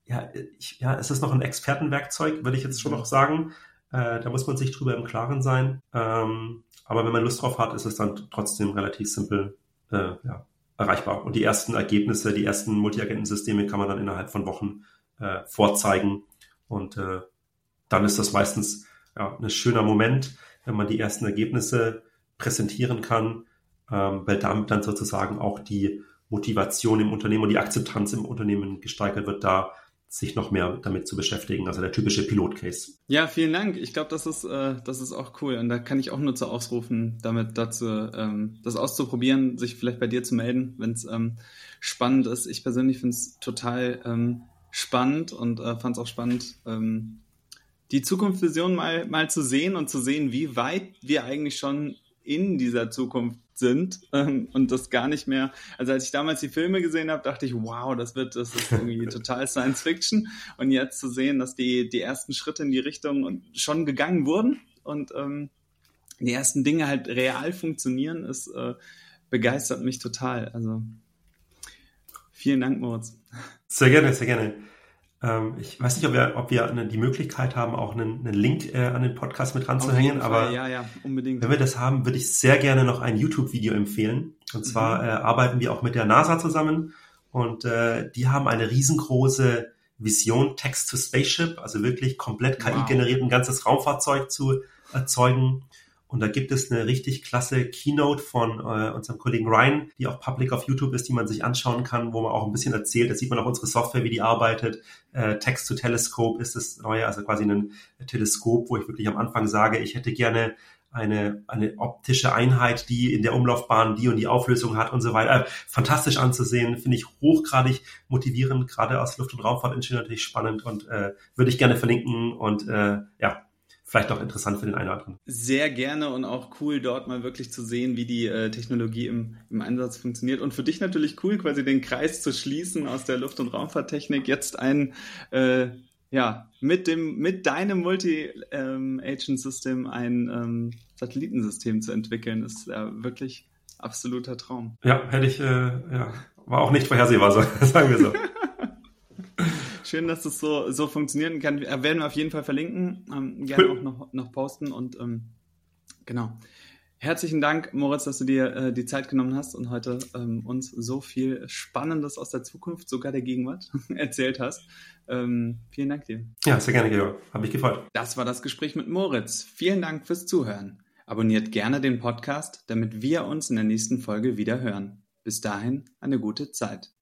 Speaker 2: es ist noch ein Expertenwerkzeug, würde ich jetzt schon noch sagen. Da muss man sich drüber im Klaren sein. Aber wenn man Lust drauf hat, ist es dann trotzdem relativ simpel, erreichbar. Und die ersten Ergebnisse, die ersten Multiagentensysteme kann man dann innerhalb von Wochen vorzeigen. Und dann ist das meistens ein schöner Moment, wenn man die ersten Ergebnisse präsentieren kann, weil damit dann sozusagen auch die Motivation im Unternehmen und die Akzeptanz im Unternehmen gesteigert wird, da sich noch mehr damit zu beschäftigen. Also der typische Pilotcase.
Speaker 1: Ja, vielen Dank. Ich glaube, das ist auch cool. Und da kann ich auch nur zu ausrufen, das auszuprobieren, sich vielleicht bei dir zu melden, wenn es spannend ist. Ich persönlich finde es total spannend und fand es auch spannend, die Zukunftsvision mal zu sehen und zu sehen, wie weit wir eigentlich schon in dieser Zukunft sind und das gar nicht mehr, also als ich damals die Filme gesehen habe, dachte ich, wow, das ist irgendwie total Science Fiction, und jetzt zu sehen, dass die ersten Schritte in die Richtung schon gegangen wurden und die ersten Dinge halt real funktionieren, begeistert mich total. Also vielen Dank, Moritz.
Speaker 2: Sehr gerne, sehr gerne. Ich weiß nicht, ob wir die Möglichkeit haben, auch einen Link an den Podcast mit ranzuhängen, aber
Speaker 1: ja, unbedingt.
Speaker 2: Wenn wir das haben, würde ich sehr gerne noch ein YouTube-Video empfehlen. Und zwar arbeiten wir auch mit der NASA zusammen und die haben eine riesengroße Vision, Text to Spaceship, also wirklich komplett KI-generiert ein ganzes Raumfahrzeug zu erzeugen. Und da gibt es eine richtig klasse Keynote von unserem Kollegen Ryan, die auch public auf YouTube ist, die man sich anschauen kann, wo man auch ein bisschen erzählt. Da sieht man auch unsere Software, wie die arbeitet. Text to Telescope ist das neue, also quasi ein Teleskop, wo ich wirklich am Anfang sage, ich hätte gerne eine optische Einheit, die in der Umlaufbahn die und die Auflösung hat und so weiter. Fantastisch anzusehen, finde ich hochgradig motivierend, gerade aus Luft- und Raumfahrtingenieur natürlich spannend und würde ich gerne verlinken und vielleicht auch interessant für den einen oder anderen.
Speaker 1: Sehr gerne und auch cool, dort mal wirklich zu sehen, wie die Technologie im Einsatz funktioniert. Und für dich natürlich cool, quasi den Kreis zu schließen aus der Luft- und Raumfahrttechnik, jetzt mit deinem Multi-Agent-System ein Satellitensystem zu entwickeln, ist ja wirklich absoluter Traum.
Speaker 2: Ja, war auch nicht vorhersehbar, sagen wir so.
Speaker 1: Schön, dass das so funktionieren kann. Werden wir auf jeden Fall verlinken, gerne auch noch posten und genau. Herzlichen Dank, Moritz, dass du dir die Zeit genommen hast und heute uns so viel Spannendes aus der Zukunft, sogar der Gegenwart, erzählt hast. Vielen Dank dir.
Speaker 2: Ja, sehr gerne, Georg. Hat mich gefreut.
Speaker 1: Das war das Gespräch mit Moritz. Vielen Dank fürs Zuhören. Abonniert gerne den Podcast, damit wir uns in der nächsten Folge wieder hören. Bis dahin eine gute Zeit.